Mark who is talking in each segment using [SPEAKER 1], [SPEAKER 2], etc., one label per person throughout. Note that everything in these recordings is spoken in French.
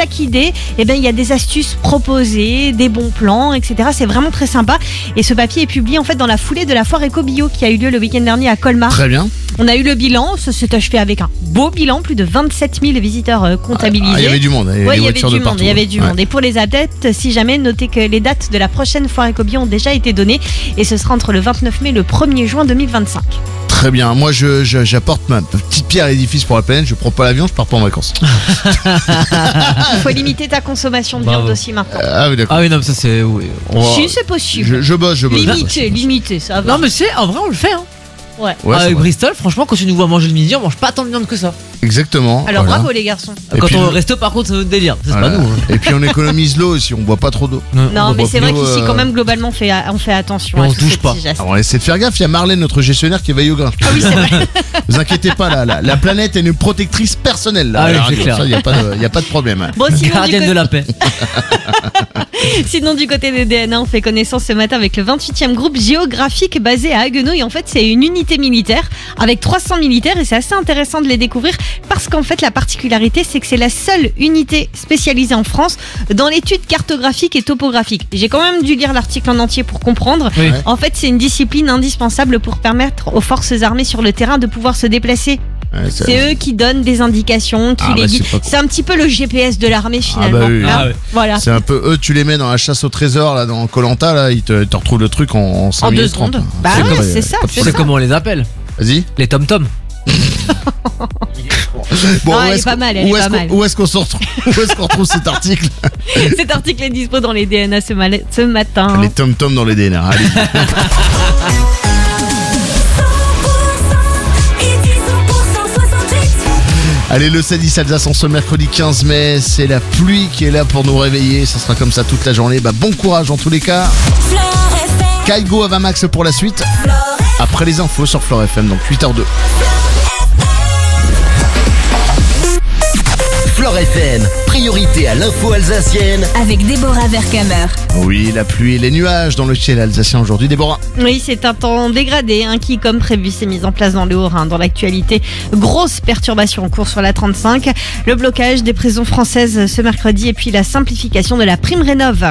[SPEAKER 1] chaque idée, il y a des astuces proposées, des bons plans, etc. C'est vraiment très sympa. Et ce papier est publié en fait dans la foulée de la foire Eco-Bio qui a eu lieu le week-end dernier à Colmar.
[SPEAKER 2] Très bien.
[SPEAKER 1] On a eu le bilan, ça s'est achevé avec un beau bilan, plus de 27 000 visiteurs comptabilisés.
[SPEAKER 2] Il y avait du monde, il y
[SPEAKER 1] avait du monde. Et pour les adeptes, si jamais, notez que les dates de la prochaine foire Eco-Bio ont déjà été données et ce sera entre le 29 mai et le 1er juin 2025.
[SPEAKER 2] Très bien, moi j'apporte ma petite pierre à l'édifice pour la planète, je prends pas l'avion, je pars pas en vacances.
[SPEAKER 1] Il faut limiter ta consommation de viande aussi maintenant.
[SPEAKER 2] Ah oui, d'accord.
[SPEAKER 3] Ah oui, non, mais ça c'est. Oui.
[SPEAKER 1] Si, c'est possible.
[SPEAKER 2] Je bosse.
[SPEAKER 1] Limiter, ça va.
[SPEAKER 3] Non, mais c'est en vrai, on le fait, hein.
[SPEAKER 1] Ouais,
[SPEAKER 3] avec Bristol, franchement, quand tu nous vois manger le midi, on mange pas tant de viande que ça.
[SPEAKER 2] Exactement.
[SPEAKER 1] Alors bravo les garçons.
[SPEAKER 3] Et quand on va au resto, par contre, c'est notre délire. C'est pas nous. Hein.
[SPEAKER 2] Et puis on économise l'eau aussi, on boit pas trop d'eau.
[SPEAKER 1] Non, mais c'est vrai qu'ici, quand même, globalement, on fait attention.
[SPEAKER 3] On se douche pas.
[SPEAKER 2] Alors, on essaie de faire gaffe, il y a Marlène, notre gestionnaire, qui veille au grain.
[SPEAKER 1] Ah oui, c'est vrai.
[SPEAKER 2] Vous inquiétez pas, la planète est une protectrice personnelle. Là,
[SPEAKER 3] oui, c'est clair.
[SPEAKER 2] Il n'y a pas de problème.
[SPEAKER 1] Bon,
[SPEAKER 3] gardienne de la paix.
[SPEAKER 1] Sinon, du côté des DNA, on fait connaissance ce matin avec le 28e groupe géographique basé à Haguenau. Et en fait, c'est une unité militaire avec 300 militaires. Et c'est assez intéressant de les découvrir parce qu'en fait, la particularité, c'est que c'est la seule unité spécialisée en France dans l'étude cartographique et topographique. J'ai quand même dû lire l'article en entier pour comprendre. Oui. En fait, c'est une discipline indispensable pour permettre aux forces armées sur le terrain de pouvoir se déplacer. Ouais, c'est eux qui donnent des indications, qui les guident. C'est un petit peu le GPS de l'armée finalement.
[SPEAKER 2] Oui.
[SPEAKER 1] Voilà.
[SPEAKER 2] C'est un peu eux, tu les mets dans la chasse au trésor là, dans Koh-Lanta, là, ils te retrouvent le truc en 5 minutes
[SPEAKER 1] 2 secondes.
[SPEAKER 2] 30.
[SPEAKER 1] Bah c'est ça.
[SPEAKER 3] Tu sais comment on les appelle?
[SPEAKER 2] Vas-y.
[SPEAKER 3] Les tom-tom.
[SPEAKER 1] Bon, non, elle est pas mal.
[SPEAKER 2] Où est-ce qu'on se retrouve cet article?
[SPEAKER 1] Cet article est dispo dans les DNA ce matin.
[SPEAKER 2] Les tom-tom dans les DNA. Allez. Allez, le Sadis Alsace en ce mercredi 15 mai, c'est la pluie qui est là pour nous réveiller, ça sera comme ça toute la journée, bon courage en tous les cas. Kaigo Avamax pour la suite, après les infos sur Flore FM, donc 8h02.
[SPEAKER 4] Flore FM, priorité à l'info alsacienne
[SPEAKER 5] avec Déborah Vercamer.
[SPEAKER 2] Oui, la pluie et les nuages dans le ciel alsacien aujourd'hui, Déborah.
[SPEAKER 1] Oui, c'est un temps dégradé qui, comme prévu, s'est mis en place dans le Haut-Rhin. Dans l'actualité, grosse perturbation en cours sur la 35, le blocage des prisons françaises ce mercredi et puis la simplification de la prime rénov'.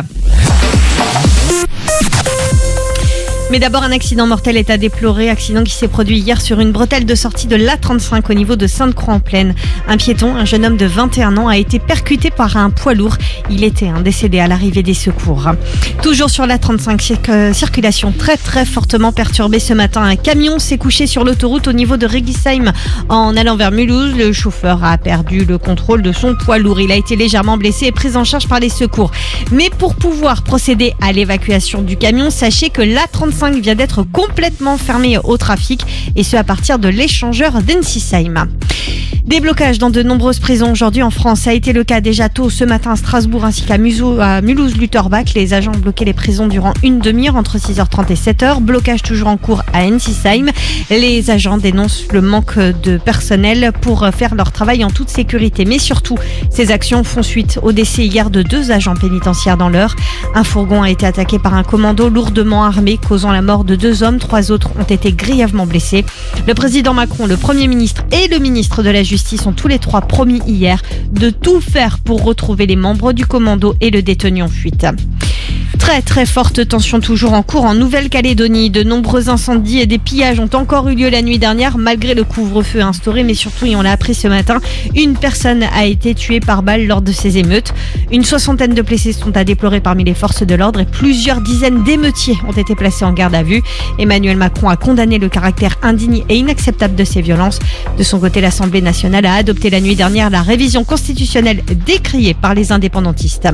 [SPEAKER 1] Mais d'abord, un accident mortel est à déplorer. Accident qui s'est produit hier sur une bretelle de sortie de l'A35 au niveau de Sainte-Croix-en-Plaine. Un piéton, un jeune homme de 21 ans, a été percuté par un poids lourd. Il était décédé à l'arrivée des secours. Toujours sur l'A35, circulation très très fortement perturbée ce matin. Un camion s'est couché sur l'autoroute au niveau de Regisheim en allant vers Mulhouse. Le chauffeur a perdu le contrôle de son poids lourd. Il a été légèrement blessé et pris en charge par les secours. Mais pour pouvoir procéder à l'évacuation du camion, sachez que l'A35 vient d'être complètement fermé au trafic et ce à partir de l'échangeur d'Ensisheim. Des blocages dans de nombreuses prisons aujourd'hui en France. Ça a été le cas déjà tôt ce matin à Strasbourg ainsi qu'à Mulhouse-Lutterbach. Les agents ont bloqué les prisons durant une demi-heure entre 6h30 et 7h. Blocage toujours en cours à Ensisheim. Les agents dénoncent le manque de personnel pour faire leur travail en toute sécurité. Mais surtout, ces actions font suite au décès hier de 2 agents pénitentiaires dans l'Eure. Un fourgon a été attaqué par un commando lourdement armé, causant la mort de 2 hommes. 3 autres ont été grièvement blessés. Le président Macron, le Premier ministre et le ministre de la Justice ont tous les 3 promis hier de tout faire pour retrouver les membres du commando et le détenu en fuite. Très très forte tension toujours en cours en Nouvelle-Calédonie. De nombreux incendies et des pillages ont encore eu lieu la nuit dernière malgré le couvre-feu instauré. Mais surtout, et on l'a appris ce matin, une personne a été tuée par balle lors de ces émeutes. Une 60aine de blessés sont à déplorer parmi les forces de l'ordre et plusieurs dizaines d'émeutiers ont été placés en garde à vue. Emmanuel Macron a condamné le caractère indigne et inacceptable de ces violences. De son côté, l'Assemblée nationale a adopté la nuit dernière la révision constitutionnelle décriée par les indépendantistes.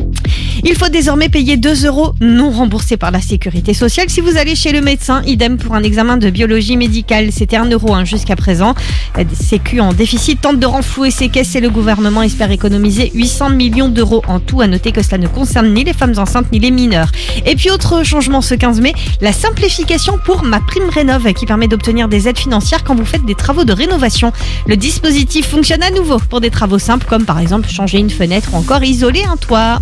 [SPEAKER 1] Il faut désormais payer 2 € non remboursés par la sécurité sociale si vous allez chez le médecin. Idem pour un examen de biologie médicale. C'était 1 € jusqu'à présent. La Sécu en déficit tente de renflouer ses caisses et le gouvernement espère économiser 800 millions d'euros en tout. À noter que cela ne concerne ni les femmes enceintes ni les mineurs. Et puis autre changement ce 15 mai, la simplification pour Ma Prime Rénov' qui permet d'obtenir des aides financières quand vous faites des travaux de rénovation. Le dispositif fonctionne à nouveau pour des travaux simples comme par exemple changer une fenêtre ou encore isoler un toit.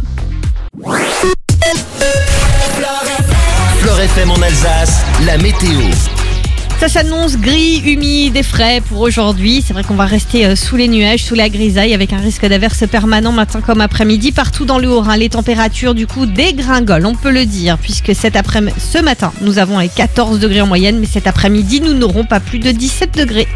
[SPEAKER 4] Flore FM en Alsace, la météo.
[SPEAKER 1] Ça s'annonce gris, humide et frais pour aujourd'hui. C'est vrai qu'on va rester sous les nuages, sous la grisaille, avec un risque d'averse permanent matin comme après-midi. Partout dans le Haut-Rhin, les températures du coup dégringolent, on peut le dire, puisque ce matin, nous avons 14 degrés en moyenne, mais cet après-midi, nous n'aurons pas plus de 17 degrés.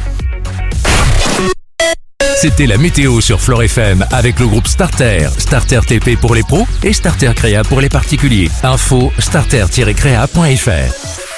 [SPEAKER 5] C'était la météo sur Fleure FM avec le groupe Starter. Starter TP pour les pros et Starter Créa pour les particuliers. Info starter-créa.fr.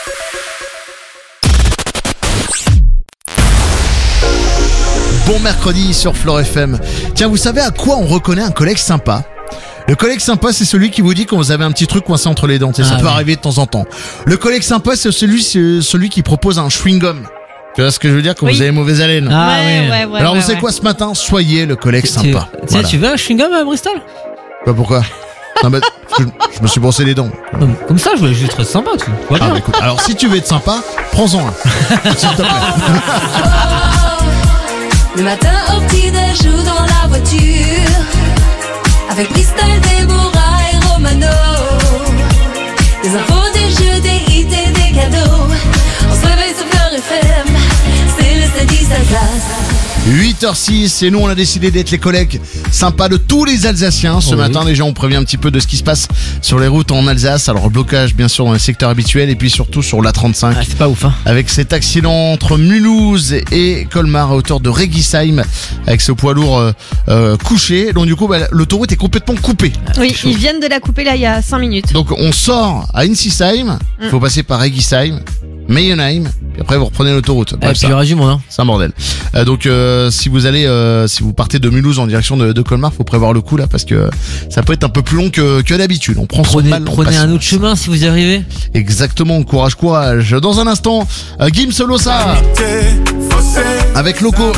[SPEAKER 2] Bon mercredi sur Fleure FM. Tiens, vous savez à quoi on reconnaît un collègue sympa ? Le collègue sympa, c'est celui qui vous dit quand vous avez un petit truc coincé entre les dents. Ça peut arriver de temps en temps. Le collègue sympa, c'est celui qui propose un chewing-gum. Tu vois ce que je veux dire quand vous avez mauvaise haleine.
[SPEAKER 1] Ouais,
[SPEAKER 2] Alors vous savez quoi ce matin ? Soyez le collègue sympa.
[SPEAKER 3] Voilà. Tu veux un chewing-gum à Bristol ?
[SPEAKER 2] Bah pourquoi ? Non, parce que je me suis brossé les dents.
[SPEAKER 3] Comme ça, je voulais juste être sympa. Voilà.
[SPEAKER 2] Écoute, alors si tu veux être sympa, prends-en un. S'il te plaît.
[SPEAKER 6] Le matin au petit-déj ou dans la voiture, avec Bristol, Déborah et Romano. Des infos, des jeux, des hits et des cadeaux. On se réveille sur Fleure FM, c'est le samedi Alsace.
[SPEAKER 2] 8h06 et nous on a décidé d'être les collègues sympas de tous les Alsaciens. Ce matin déjà on prévient un petit peu de ce qui se passe sur les routes en Alsace. Alors blocage bien sûr dans les secteurs habituels et puis surtout sur l'A35.
[SPEAKER 3] C'est pas ouf
[SPEAKER 2] Avec cet accident entre Mulhouse et Colmar à hauteur de Regisheim avec ce poids lourd couché. Donc du coup l'autoroute est complètement coupée.
[SPEAKER 1] Oui, ils viennent de la couper là il y a 5 minutes.
[SPEAKER 2] Donc on sort à Insisheim, il faut passer par Regisheim, Meienheim, puis après vous reprenez l'autoroute. Bref,
[SPEAKER 3] puis il y aura du monde
[SPEAKER 2] c'est un bordel. Donc si vous partez de Mulhouse en direction de Colmar, faut prévoir le coup là parce que ça peut être un peu plus long que d'habitude. On prend son mal.
[SPEAKER 3] Prenez un autre chemin si vous y arrivez.
[SPEAKER 2] Exactement, courage. Dans un instant, Gims Losa avec Loco.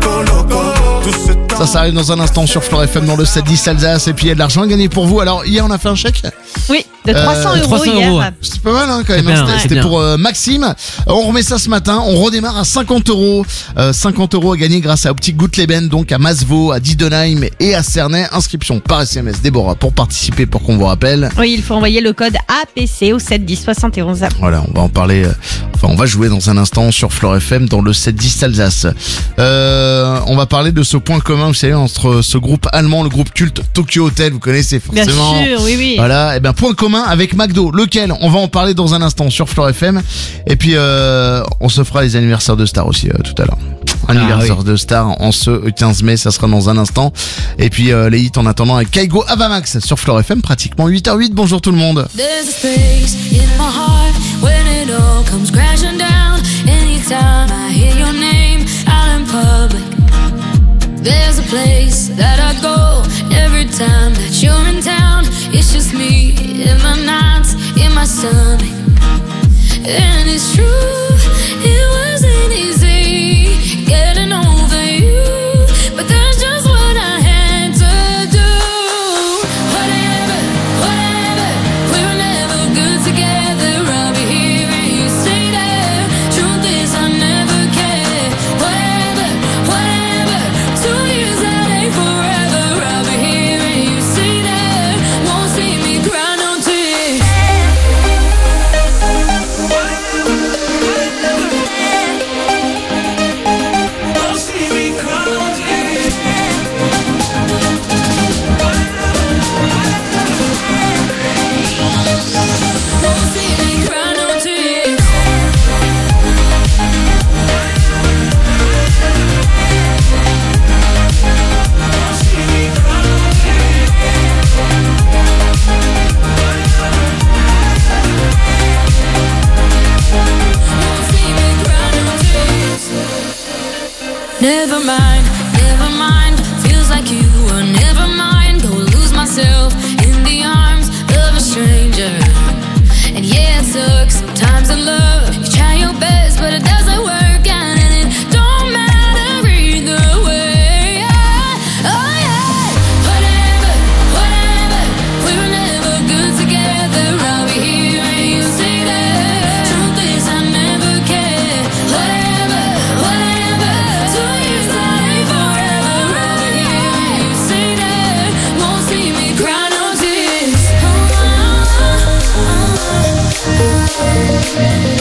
[SPEAKER 2] Ça arrive dans un instant sur Fleure FM dans le 7-10 Alsace. Et puis il y a de l'argent à gagner pour vous. Alors hier on a fait un chèque.
[SPEAKER 1] Oui, de 300 euros hier.
[SPEAKER 2] C'est pas mal quand même.
[SPEAKER 3] Bien,
[SPEAKER 2] C'était pour Maxime. On remet ça ce matin. On redémarre à 50 euros. 50 euros à gagner grâce à Optique Goutleben, donc à Masvaux, à Didenheim et à Cernay. Inscription par SMS Déborah pour participer pour qu'on vous rappelle.
[SPEAKER 1] Oui, il faut envoyer le code APC au 710 71.
[SPEAKER 2] Voilà, on va en parler. On va jouer dans un instant sur Fleure FM dans le 7-10 Alsace. On va parler de ce point commun, vous savez, entre ce groupe allemand, le groupe culte Tokyo Hotel, vous connaissez forcément.
[SPEAKER 1] Bien sûr, oui.
[SPEAKER 2] Voilà, et point commun avec McDo, lequel on va en parler dans un instant sur Fleure FM. Et puis on se fera les anniversaires de stars aussi tout à l'heure. Anniversaire de stars en ce 15 mai, ça sera dans un instant. Et puis les hits en attendant avec Kaigo Avamax sur Fleure FM, pratiquement 8h08. Bonjour tout le monde.
[SPEAKER 6] There's a space in my heart when it all comes crashing down. Anytime I hear your name out in public, there's a place that I go every time that you're in town. It's just me in my nights, in my stomach. And it's true, it wasn't easy getting over you, but that's just what I had to do. Whatever, we were never good together. I'll be here and you stay there. Truth is I never cared. Whatever, 2 years that ain't forever. I'll be here and you stay there. Won't see me cry no tears.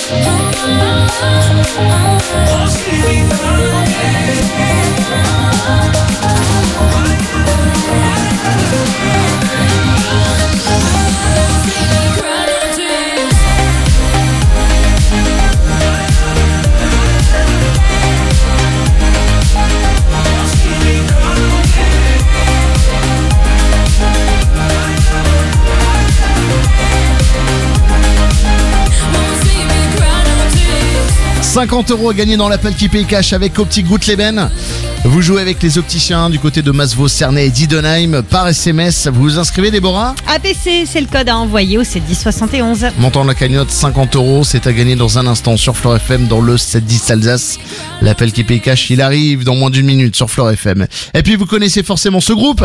[SPEAKER 2] €50 à gagner dans l'Apple qui paye cash avec Optic Goutleben. Vous jouez avec les opticiens du côté de Masvaux, Cernay et Diedenheim par SMS. Vous vous inscrivez, Déborah ?
[SPEAKER 1] APC, c'est le code à envoyer au 71071.
[SPEAKER 2] Montant de la cagnotte, €50. C'est à gagner dans un instant sur Flore FM dans le 710 Alsace. L'Appel qui paye cash, il arrive dans moins d'une minute sur Flore FM. Et puis vous connaissez forcément ce groupe,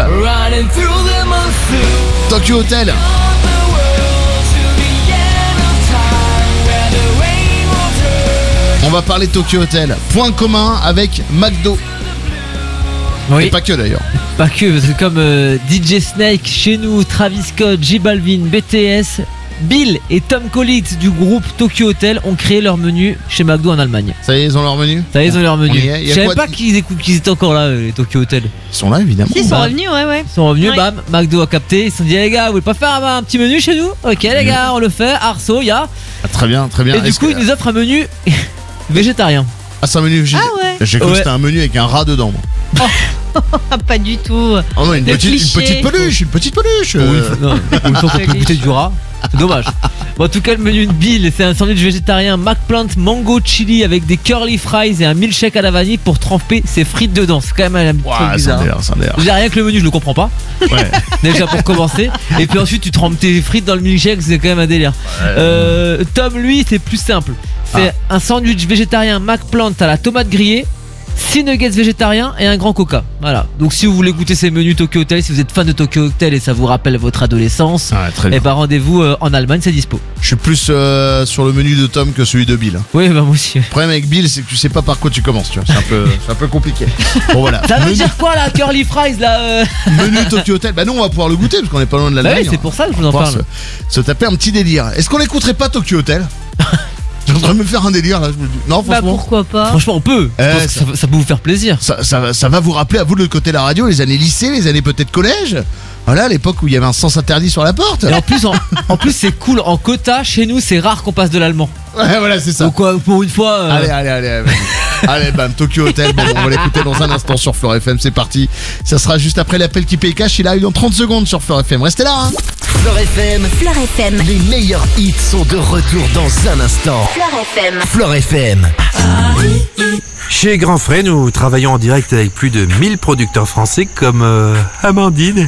[SPEAKER 2] Tokyo Hotel. On va parler de Tokyo Hotel. Point commun avec McDo.
[SPEAKER 3] Oui.
[SPEAKER 2] Et pas que d'ailleurs.
[SPEAKER 3] Pas que, parce que comme DJ Snake, chez nous, Travis Scott, J Balvin, BTS, Bill et Tom Collins du groupe Tokyo Hotel ont créé leur menu chez McDo en Allemagne.
[SPEAKER 2] Ça y est, ils ont leur menu.
[SPEAKER 3] Ça y est, ils ont leur menu.
[SPEAKER 2] On y est. Il y a
[SPEAKER 3] Je savais
[SPEAKER 2] quoi
[SPEAKER 3] pas qu'ils étaient encore là, les Tokyo Hotel.
[SPEAKER 2] Ils sont là évidemment.
[SPEAKER 1] Si, ils sont revenus, ouais.
[SPEAKER 3] Ils sont revenus,
[SPEAKER 1] Ouais.
[SPEAKER 3] bam, McDo a capté, ils se sont dit, les gars, vous voulez pas faire un petit menu chez nous? Ok, les gars, on le fait. Arceau, il y a.
[SPEAKER 2] Ah, très bien, très bien.
[SPEAKER 3] Et du coup, ils nous offrent un menu végétarien.
[SPEAKER 2] Ah, c'est un menu végétarien.
[SPEAKER 1] Ah ouais.
[SPEAKER 2] J'ai cru que
[SPEAKER 3] Ouais.
[SPEAKER 2] c'était un menu avec un rat dedans. Moi.
[SPEAKER 1] Pas du tout.
[SPEAKER 2] Oh non, une
[SPEAKER 1] Le
[SPEAKER 2] petite
[SPEAKER 1] cliché.
[SPEAKER 2] peluche, une petite peluche.
[SPEAKER 3] Non, il faut qu'on peut goûter du rat. C'est dommage. Bon, en tout cas, le menu de Bill, c'est un sandwich végétarien McPlant mango chili avec des curly fries et un milkshake à la vanille pour tremper ses frites dedans. C'est quand même un petit truc
[SPEAKER 2] Ouais, c'est un
[SPEAKER 3] bizarre.
[SPEAKER 2] délire, c'est un délire.
[SPEAKER 3] Déjà, rien que le menu, je le comprends pas.
[SPEAKER 2] Ouais.
[SPEAKER 3] Déjà pour commencer. Et puis ensuite, tu trempes tes frites dans le milkshake, c'est quand même un délire. Tom, lui, c'est plus simple. C'est un sandwich végétarien McPlant à la tomate grillée, 6 nuggets végétariens et un grand coca. Voilà. Donc si vous voulez goûter ces menus Tokyo Hotel, si vous êtes fan de Tokyo Hotel et ça vous rappelle votre adolescence,
[SPEAKER 2] Ouais, très
[SPEAKER 3] et
[SPEAKER 2] bien.
[SPEAKER 3] bah rendez-vous en Allemagne, c'est dispo.
[SPEAKER 2] Je suis plus sur le menu de Tom que celui de Bill.
[SPEAKER 3] Oui, bah moi aussi.
[SPEAKER 2] Le problème avec Bill, c'est que tu sais pas par quoi tu commences, tu vois. C'est un peu compliqué. Bon voilà.
[SPEAKER 3] Ça veut
[SPEAKER 2] Menu,
[SPEAKER 3] dire quoi là, curly fries là
[SPEAKER 2] menu Tokyo Hotel. Bah non, on va pouvoir le goûter parce qu'on est pas loin de
[SPEAKER 3] Bah
[SPEAKER 2] l'Allemagne.
[SPEAKER 3] oui, c'est pour ça que je vous
[SPEAKER 2] On
[SPEAKER 3] en
[SPEAKER 2] va pouvoir
[SPEAKER 3] parle.
[SPEAKER 2] se taper un petit délire. Est-ce qu'on écouterait pas Tokyo Hotel? Je suis en train de me faire un délire là. Non,
[SPEAKER 1] Bah
[SPEAKER 2] franchement.
[SPEAKER 1] pourquoi pas.
[SPEAKER 3] Franchement, on peut. Je pense que
[SPEAKER 2] ça-
[SPEAKER 3] ça peut vous faire plaisir.
[SPEAKER 2] Ça va vous rappeler à vous de l'autre côté de la radio les années lycée, les années peut-être collège. Voilà, l'époque où il y avait un sens interdit sur la porte.
[SPEAKER 3] Et en plus, c'est cool. En quota, chez nous, c'est rare qu'on passe de l'allemand.
[SPEAKER 2] Ouais, voilà, c'est ça.
[SPEAKER 3] Donc, pour une fois.
[SPEAKER 2] Allez, vas-y. Allez, bam, Tokyo Hotel. Bon, on va l'écouter dans un instant sur Flore FM. C'est parti. Ça sera juste après l'appel qui paye cash. Il arrive dans 30 secondes sur Flore FM. Restez là, hein.
[SPEAKER 4] Flore FM,
[SPEAKER 7] Flore FM.
[SPEAKER 4] les meilleurs hits sont de retour dans un instant.
[SPEAKER 7] Flore FM.
[SPEAKER 4] Flore FM.
[SPEAKER 8] Chez Grand Frais, nous travaillons en direct avec plus de 1000 producteurs français comme Amandine,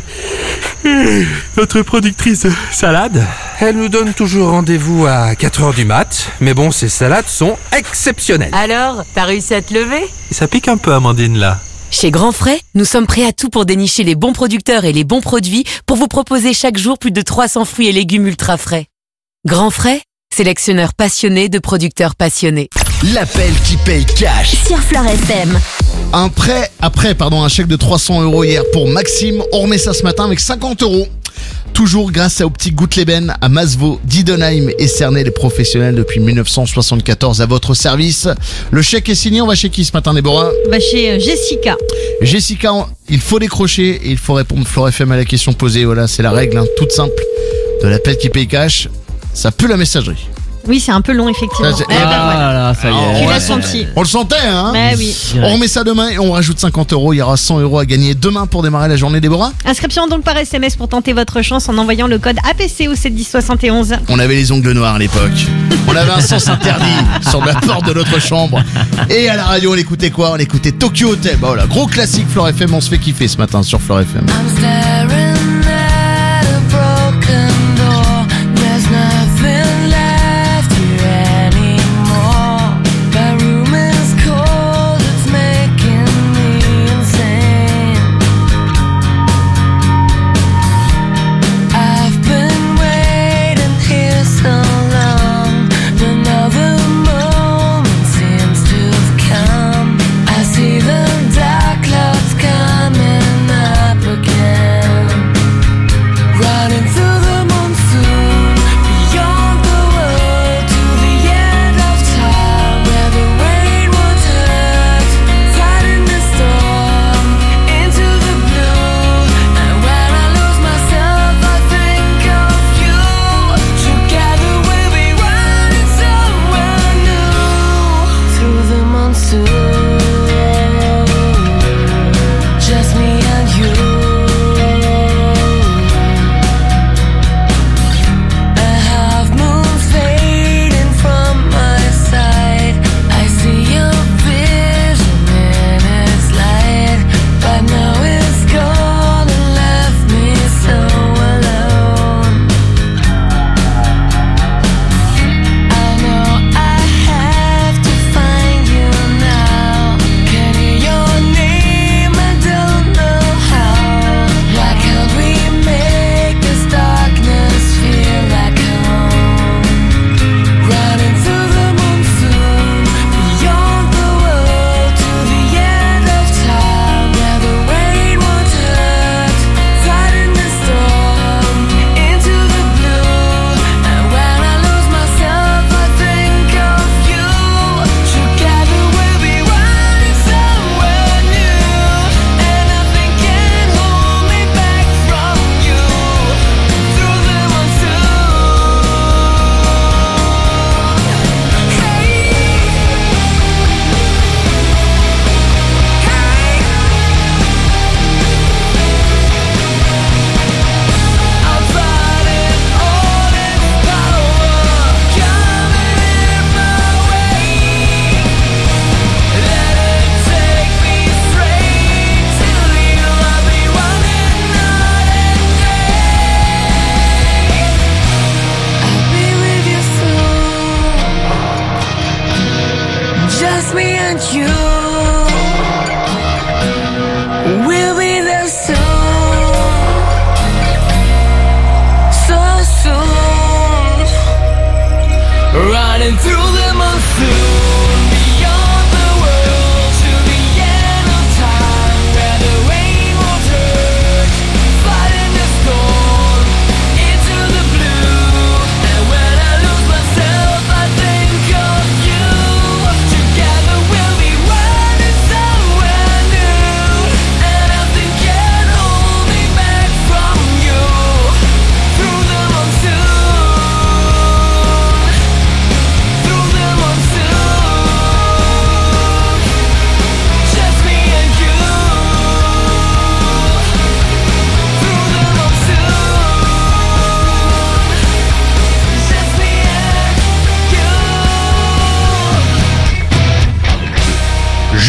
[SPEAKER 8] notre productrice de salade. Elle nous donne toujours rendez-vous à 4h du mat, mais bon, ces salades sont exceptionnelles.
[SPEAKER 9] Alors, t'as réussi à te lever?
[SPEAKER 8] Ça pique un peu, Amandine, là.
[SPEAKER 9] Chez Grand Frais, nous sommes prêts à tout pour dénicher les bons producteurs et les bons produits pour vous proposer chaque jour plus de 300 fruits et légumes ultra frais. Grand Frais, sélectionneur passionné de producteurs passionnés.
[SPEAKER 4] L'appel qui paye cash.
[SPEAKER 7] Sur Flore FM.
[SPEAKER 2] Un chèque de 300 € hier pour Maxime. On remet ça ce matin avec 50 €. Toujours grâce à Optic Goutleben, à Masvaux, Diedenheim et Cernay, les professionnels depuis 1974 à votre service. Le chèque est signé, on va chez qui ce matin, Déborah?
[SPEAKER 1] Va chez Jessica.
[SPEAKER 2] Jessica, il faut décrocher et il faut répondre Flore FM à la question posée. Voilà, c'est la règle, hein, toute simple. De l'appel qui paye cash, ça pue la messagerie.
[SPEAKER 1] Oui, c'est un peu long, effectivement.
[SPEAKER 2] Ça, c'est-
[SPEAKER 1] Eh ben
[SPEAKER 3] Ah
[SPEAKER 1] voilà.
[SPEAKER 3] là, ça y est.
[SPEAKER 1] Tu
[SPEAKER 2] ouais,
[SPEAKER 1] l'as senti.
[SPEAKER 2] On le sentait, hein?
[SPEAKER 1] Bah oui.
[SPEAKER 2] On remet ça demain et on rajoute 50 €. Il y aura 100 € à gagner demain pour démarrer la journée, Déborah.
[SPEAKER 1] Inscription donc par SMS pour tenter votre chance en envoyant le code APC au 71071.
[SPEAKER 2] On avait les ongles noirs à l'époque. On avait un sens interdit sur la porte de notre chambre. Et à la radio, on écoutait quoi? On écoutait Tokyo Hotel. Bah voilà, gros classique Flore FM. On se fait kiffer ce matin sur Flore FM.
[SPEAKER 6] I'm staring at a broken door. There's nothing left here anymore. My room is cold, it's making me insane. I've been waiting here so long. Another moment seems to have come. I see the dark clouds coming up again.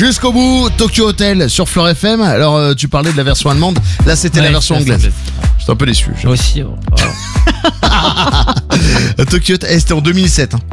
[SPEAKER 2] Jusqu'au bout, Tokyo Hotel sur Fleur FM. Alors tu parlais de la version allemande, là c'était la version anglaise. J'étais un peu déçu.
[SPEAKER 3] Moi aussi.
[SPEAKER 2] Tokyo Hotel, c'était en 2007. Hein.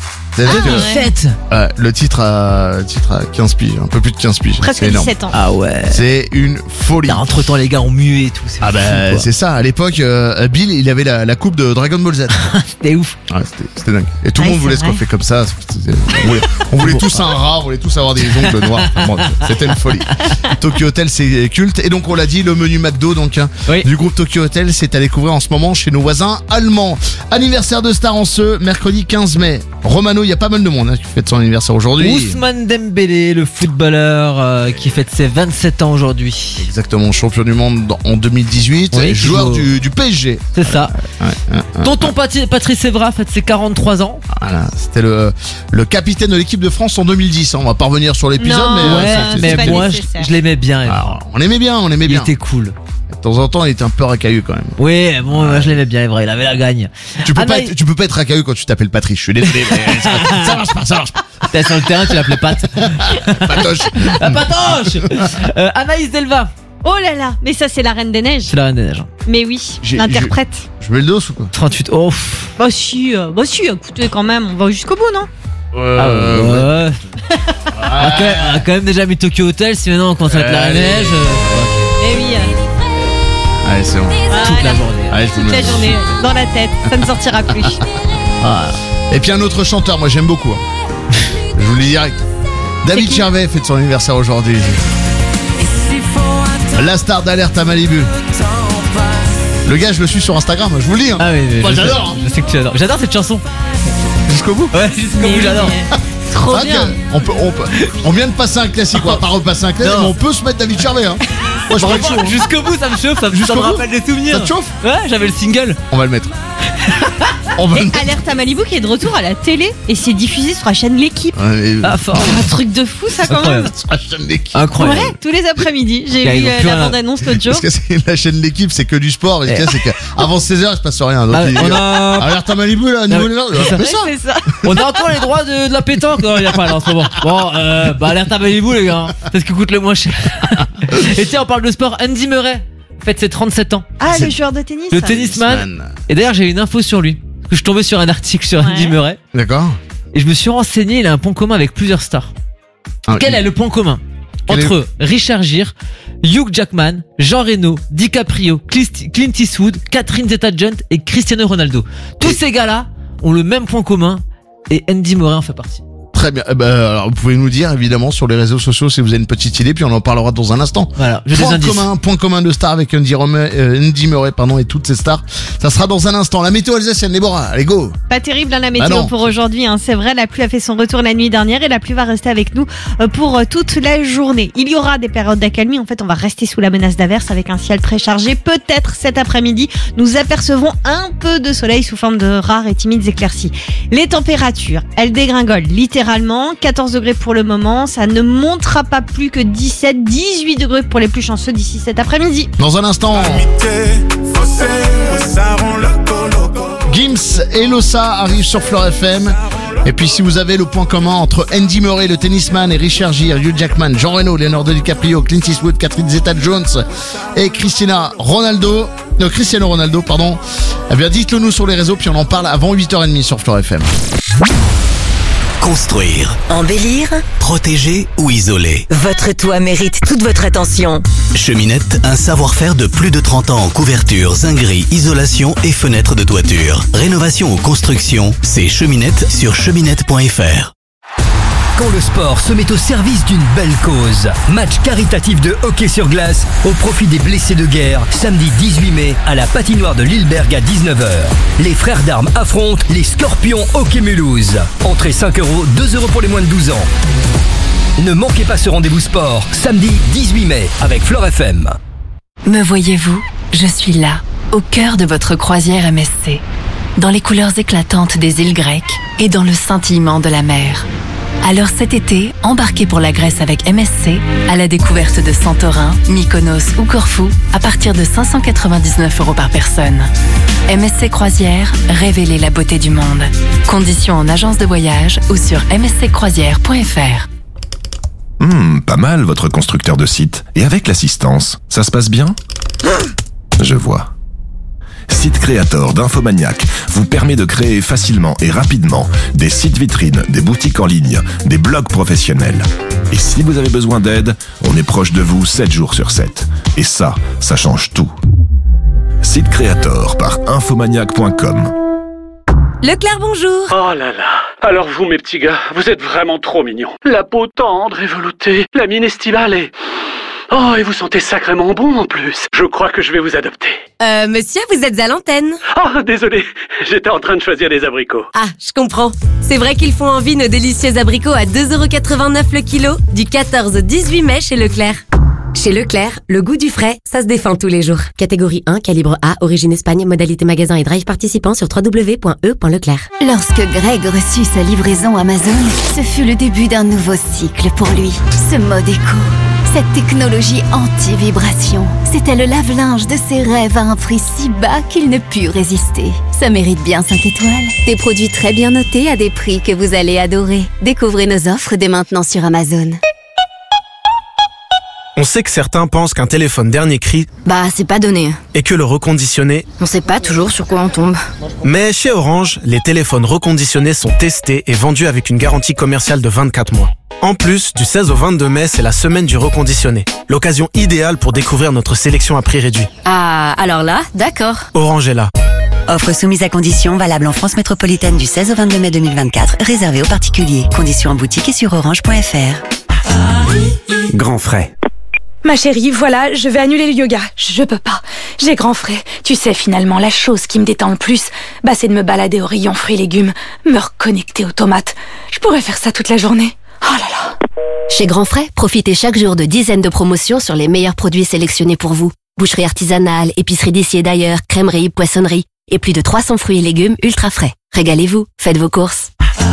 [SPEAKER 2] Le titre a 15 piges, un peu plus de 15 piges.
[SPEAKER 1] Presque 17 ans.
[SPEAKER 3] Ah ouais.
[SPEAKER 2] C'est une folie.
[SPEAKER 3] Entre temps les gars ont mué et tout.
[SPEAKER 2] Ah bah
[SPEAKER 3] fou,
[SPEAKER 2] c'est ça, à l'époque Bill il avait la coupe de Dragon Ball Z.
[SPEAKER 3] C'était ouf.
[SPEAKER 2] Ouais, c'était dingue. Et tout le monde voulait se coiffer comme ça. On voulait tous un rat, on voulait tous avoir des ongles noirs. Bon, c'était une folie. Tokyo Hotel c'est culte. Et donc on l'a dit, le menu McDo du groupe Tokyo Hotel, c'est à découvrir en ce moment chez nos voisins allemands. Anniversaire de star en ce mercredi 15 mai. Romano, il y a pas mal de monde qui fête son anniversaire aujourd'hui.
[SPEAKER 3] Ousmane Dembélé, le footballeur qui fête ses 27 ans aujourd'hui.
[SPEAKER 2] Exactement, champion du monde en 2018, joueur du PSG.
[SPEAKER 3] C'est ça. Tonton Patrice Evra fête ses 43 ans.
[SPEAKER 2] Voilà, c'était le capitaine de l'équipe de France en 2010. On va pas revenir sur l'épisode,
[SPEAKER 3] mais moi je l'aimais bien.
[SPEAKER 2] Alors, on aimait bien.
[SPEAKER 3] Il était cool.
[SPEAKER 2] De temps en temps, il était un peu racailleux quand même.
[SPEAKER 3] Oui, bon, moi je l'aimais bien, Evra, il avait la gagne.
[SPEAKER 2] Tu peux pas être racailleux quand tu t'appelles Patrice. Je suis désolé, mais ça marche pas.
[SPEAKER 3] T'es sur le terrain, tu l'appelais Pat.
[SPEAKER 2] Patoche.
[SPEAKER 3] La Patoche. Anaïs Delva.
[SPEAKER 1] Oh là là, mais ça c'est la Reine des Neiges.
[SPEAKER 3] C'est la Reine des Neiges.
[SPEAKER 1] Mais oui, l'interprète.
[SPEAKER 2] Je mets le dos ou quoi?
[SPEAKER 3] 38. Oh.
[SPEAKER 1] Bah si, écoutez quand même, on va jusqu'au bout, non?
[SPEAKER 3] Ouais. On a quand même déjà mis Tokyo Hotel, si maintenant on commence avec la Reine des Neiges.
[SPEAKER 1] Eh oui.
[SPEAKER 2] Allez, c'est bon.
[SPEAKER 3] Toute la journée.
[SPEAKER 2] Allez,
[SPEAKER 1] toute la journée, dans la tête, ça ne sortira plus.
[SPEAKER 2] Et puis un autre chanteur, moi j'aime beaucoup. Je vous le dis direct. David Gervais fête son anniversaire aujourd'hui. La star d'Alerte à Malibu. Le gars, je le suis sur Instagram, je vous le dis.
[SPEAKER 3] Ah oui,
[SPEAKER 2] j'adore.
[SPEAKER 3] Je sais que tu adores. J'adore cette chanson.
[SPEAKER 2] Jusqu'au bout.
[SPEAKER 3] Ouais, jusqu'au bout, j'adore.
[SPEAKER 1] Trop bien.
[SPEAKER 2] On vient de passer un classique, on va pas repasser un classique, mais on peut se mettre David Gervais. Moi, je chaud.
[SPEAKER 3] Jusqu'au bout, ça me chauffe, ça me rappelle des souvenirs.
[SPEAKER 2] Ça te chauffe?
[SPEAKER 3] Ouais, j'avais le single.
[SPEAKER 2] On va le mettre.
[SPEAKER 1] Et Alerte à Malibu qui est de retour à la télé et c'est diffusé sur la chaîne L'équipe.
[SPEAKER 3] Fort.
[SPEAKER 1] Un truc de fou ça quand même.
[SPEAKER 2] Sur la chaîne L'équipe.
[SPEAKER 3] Incroyable.
[SPEAKER 1] Ouais, tous les après-midi. J'ai vu la bande-annonce l'autre jour.
[SPEAKER 2] Parce que c'est la chaîne L'équipe, c'est que du sport. Et c'est qu'avant 16h, il se passe rien. Donc Alerte à Malibu, là, niveau
[SPEAKER 1] c'est ça.
[SPEAKER 3] On a encore les droits de la pétanque. Non, il n'y a pas là en ce moment. Bon, Alerte à Malibu, les gars. C'est ce qui coûte le moins cher. Et tiens, on parle de sport. Andy Murray fête ses 37 ans.
[SPEAKER 1] Ah, le joueur de tennis.
[SPEAKER 3] Le tennisman. Et d'ailleurs, j'ai une info sur lui. Parce que je suis tombé sur un article sur Andy Murray.
[SPEAKER 2] D'accord.
[SPEAKER 3] Et je me suis renseigné, il a un point commun avec plusieurs stars. Quel est le point commun entre Richard Gere, Hugh Jackman, Jean Reno, DiCaprio, Clint Eastwood, Catherine Zeta-Jones et Cristiano Ronaldo. Tous ces gars-là ont le même point commun et Andy Murray en fait partie.
[SPEAKER 2] Très bien. Alors, vous pouvez nous dire évidemment sur les réseaux sociaux si vous avez une petite idée, puis on en parlera dans un instant.
[SPEAKER 3] Voilà.
[SPEAKER 2] Point commun de stars avec Andy Murray, et toutes ces stars. Ça sera dans un instant. La météo alsacienne, Déborah, allez go.
[SPEAKER 1] Pas terrible la météo pour aujourd'hui. C'est vrai, la pluie a fait son retour la nuit dernière et la pluie va rester avec nous pour toute la journée. Il y aura des périodes d'accalmie. En fait, on va rester sous la menace d'averse avec un ciel très chargé. Peut-être cet après-midi, nous apercevrons un peu de soleil sous forme de rares et timides éclaircies. Les températures, elles dégringolent littéralement. 14 degrés pour le moment, ça ne montera pas plus que 17-18 degrés pour les plus chanceux d'ici cet après-midi.
[SPEAKER 2] Dans un instant, Gims et Losa arrivent sur Fleur FM. Et puis si vous avez le point commun entre Andy Murray, le tennisman, et Richard Gere, Hugh Jackman, Jean Reno, Leonardo DiCaprio, Clint Eastwood, Catherine Zeta-Jones et Cristiano Ronaldo, eh bien dites-le nous sur les réseaux, puis on en parle avant 8h30 sur Fleur FM.
[SPEAKER 4] Construire,
[SPEAKER 7] embellir,
[SPEAKER 4] protéger ou isoler.
[SPEAKER 7] Votre toit mérite toute votre attention.
[SPEAKER 4] Cheminette, un savoir-faire de plus de 30 ans en couverture, zinguerie, isolation et fenêtres de toiture. Rénovation ou construction, c'est Cheminette sur cheminette.fr.
[SPEAKER 10] Quand le sport se met au service d'une belle cause. Match caritatif de hockey sur glace au profit des blessés de guerre, samedi 18 mai à la patinoire de Lilleberg à 19h. Les frères d'armes affrontent les Scorpions Hockey Mulhouse. Entrée 5€, 2€ pour les moins de 12 ans. Ne manquez pas ce rendez-vous sport, samedi 18 mai avec Fleur FM.
[SPEAKER 9] Me voyez-vous? Je suis là, au cœur de votre croisière MSC. Dans les couleurs éclatantes des îles grecques et dans le scintillement de la mer. Alors cet été, embarquez pour la Grèce avec MSC à la découverte de Santorin, Mykonos ou Corfou à partir de 599€ par personne. MSC Croisière, révélez la beauté du monde. Conditions en agence de voyage ou sur msccroisière.fr.
[SPEAKER 11] Pas mal votre constructeur de site. Et avec l'assistance, ça se passe bien ? Je vois. Site Creator d'Infomaniac vous permet de créer facilement et rapidement des sites vitrines, des boutiques en ligne, des blogs professionnels. Et si vous avez besoin d'aide, on est proche de vous 7 jours sur 7. Et ça change tout. Site Creator par infomaniac.com.
[SPEAKER 9] Leclerc, bonjour.
[SPEAKER 12] Oh là là. Alors vous, mes petits gars, vous êtes vraiment trop mignons. La peau tendre et veloutée, la mine estivale et... Oh, et vous sentez sacrément bon en plus. Je crois que je vais vous adopter.
[SPEAKER 9] Monsieur, vous êtes à l'antenne.
[SPEAKER 12] Oh, désolé, j'étais en train de choisir des abricots.
[SPEAKER 9] Ah, je comprends. C'est vrai qu'ils font envie nos délicieux abricots à 2,89€ le kilo, du 14 au 18 mai chez Leclerc. Chez Leclerc, le goût du frais, ça se défend tous les jours. Catégorie 1, calibre A, origine Espagne, modalité magasin et drive participant sur www.e.leclerc.
[SPEAKER 13] Lorsque Greg reçut sa livraison Amazon, ce fut le début d'un nouveau cycle pour lui. Ce mode éco, cette technologie anti-vibration, c'était le lave-linge de ses rêves à un prix si bas qu'il ne put résister. Ça mérite bien 5 étoiles. Des produits très bien notés à des prix que vous allez adorer. Découvrez nos offres dès maintenant sur Amazon.
[SPEAKER 14] On sait que certains pensent qu'un téléphone dernier cri,
[SPEAKER 13] c'est pas donné.
[SPEAKER 14] Et que le reconditionné,
[SPEAKER 13] On sait pas toujours sur quoi on tombe.
[SPEAKER 14] Mais chez Orange, les téléphones reconditionnés sont testés et vendus avec une garantie commerciale de 24 mois. En plus, du 16 au 22 mai, c'est la semaine du reconditionné. L'occasion idéale pour découvrir notre sélection à prix réduit.
[SPEAKER 13] Ah, alors là, d'accord.
[SPEAKER 14] Orange est là.
[SPEAKER 15] Offre soumise à conditions, valable en France métropolitaine du 16 au 22 mai 2024, réservée aux particuliers. Conditions en boutique et sur orange.fr.
[SPEAKER 16] Grand frais.
[SPEAKER 17] Ma chérie, voilà, je vais annuler le yoga. Je peux pas. J'ai grand frais. Tu sais, finalement, la chose qui me détend le plus, c'est de me balader au rayon fruits et légumes, me reconnecter aux tomates. Je pourrais faire ça toute la journée. Oh là là.
[SPEAKER 18] Chez Grand Frais, profitez chaque jour de dizaines de promotions sur les meilleurs produits sélectionnés pour vous. Boucherie artisanale, épicerie d'ici et d'ailleurs, crèmerie, poissonnerie et plus de 300 fruits et légumes ultra frais. Régalez-vous, faites vos courses.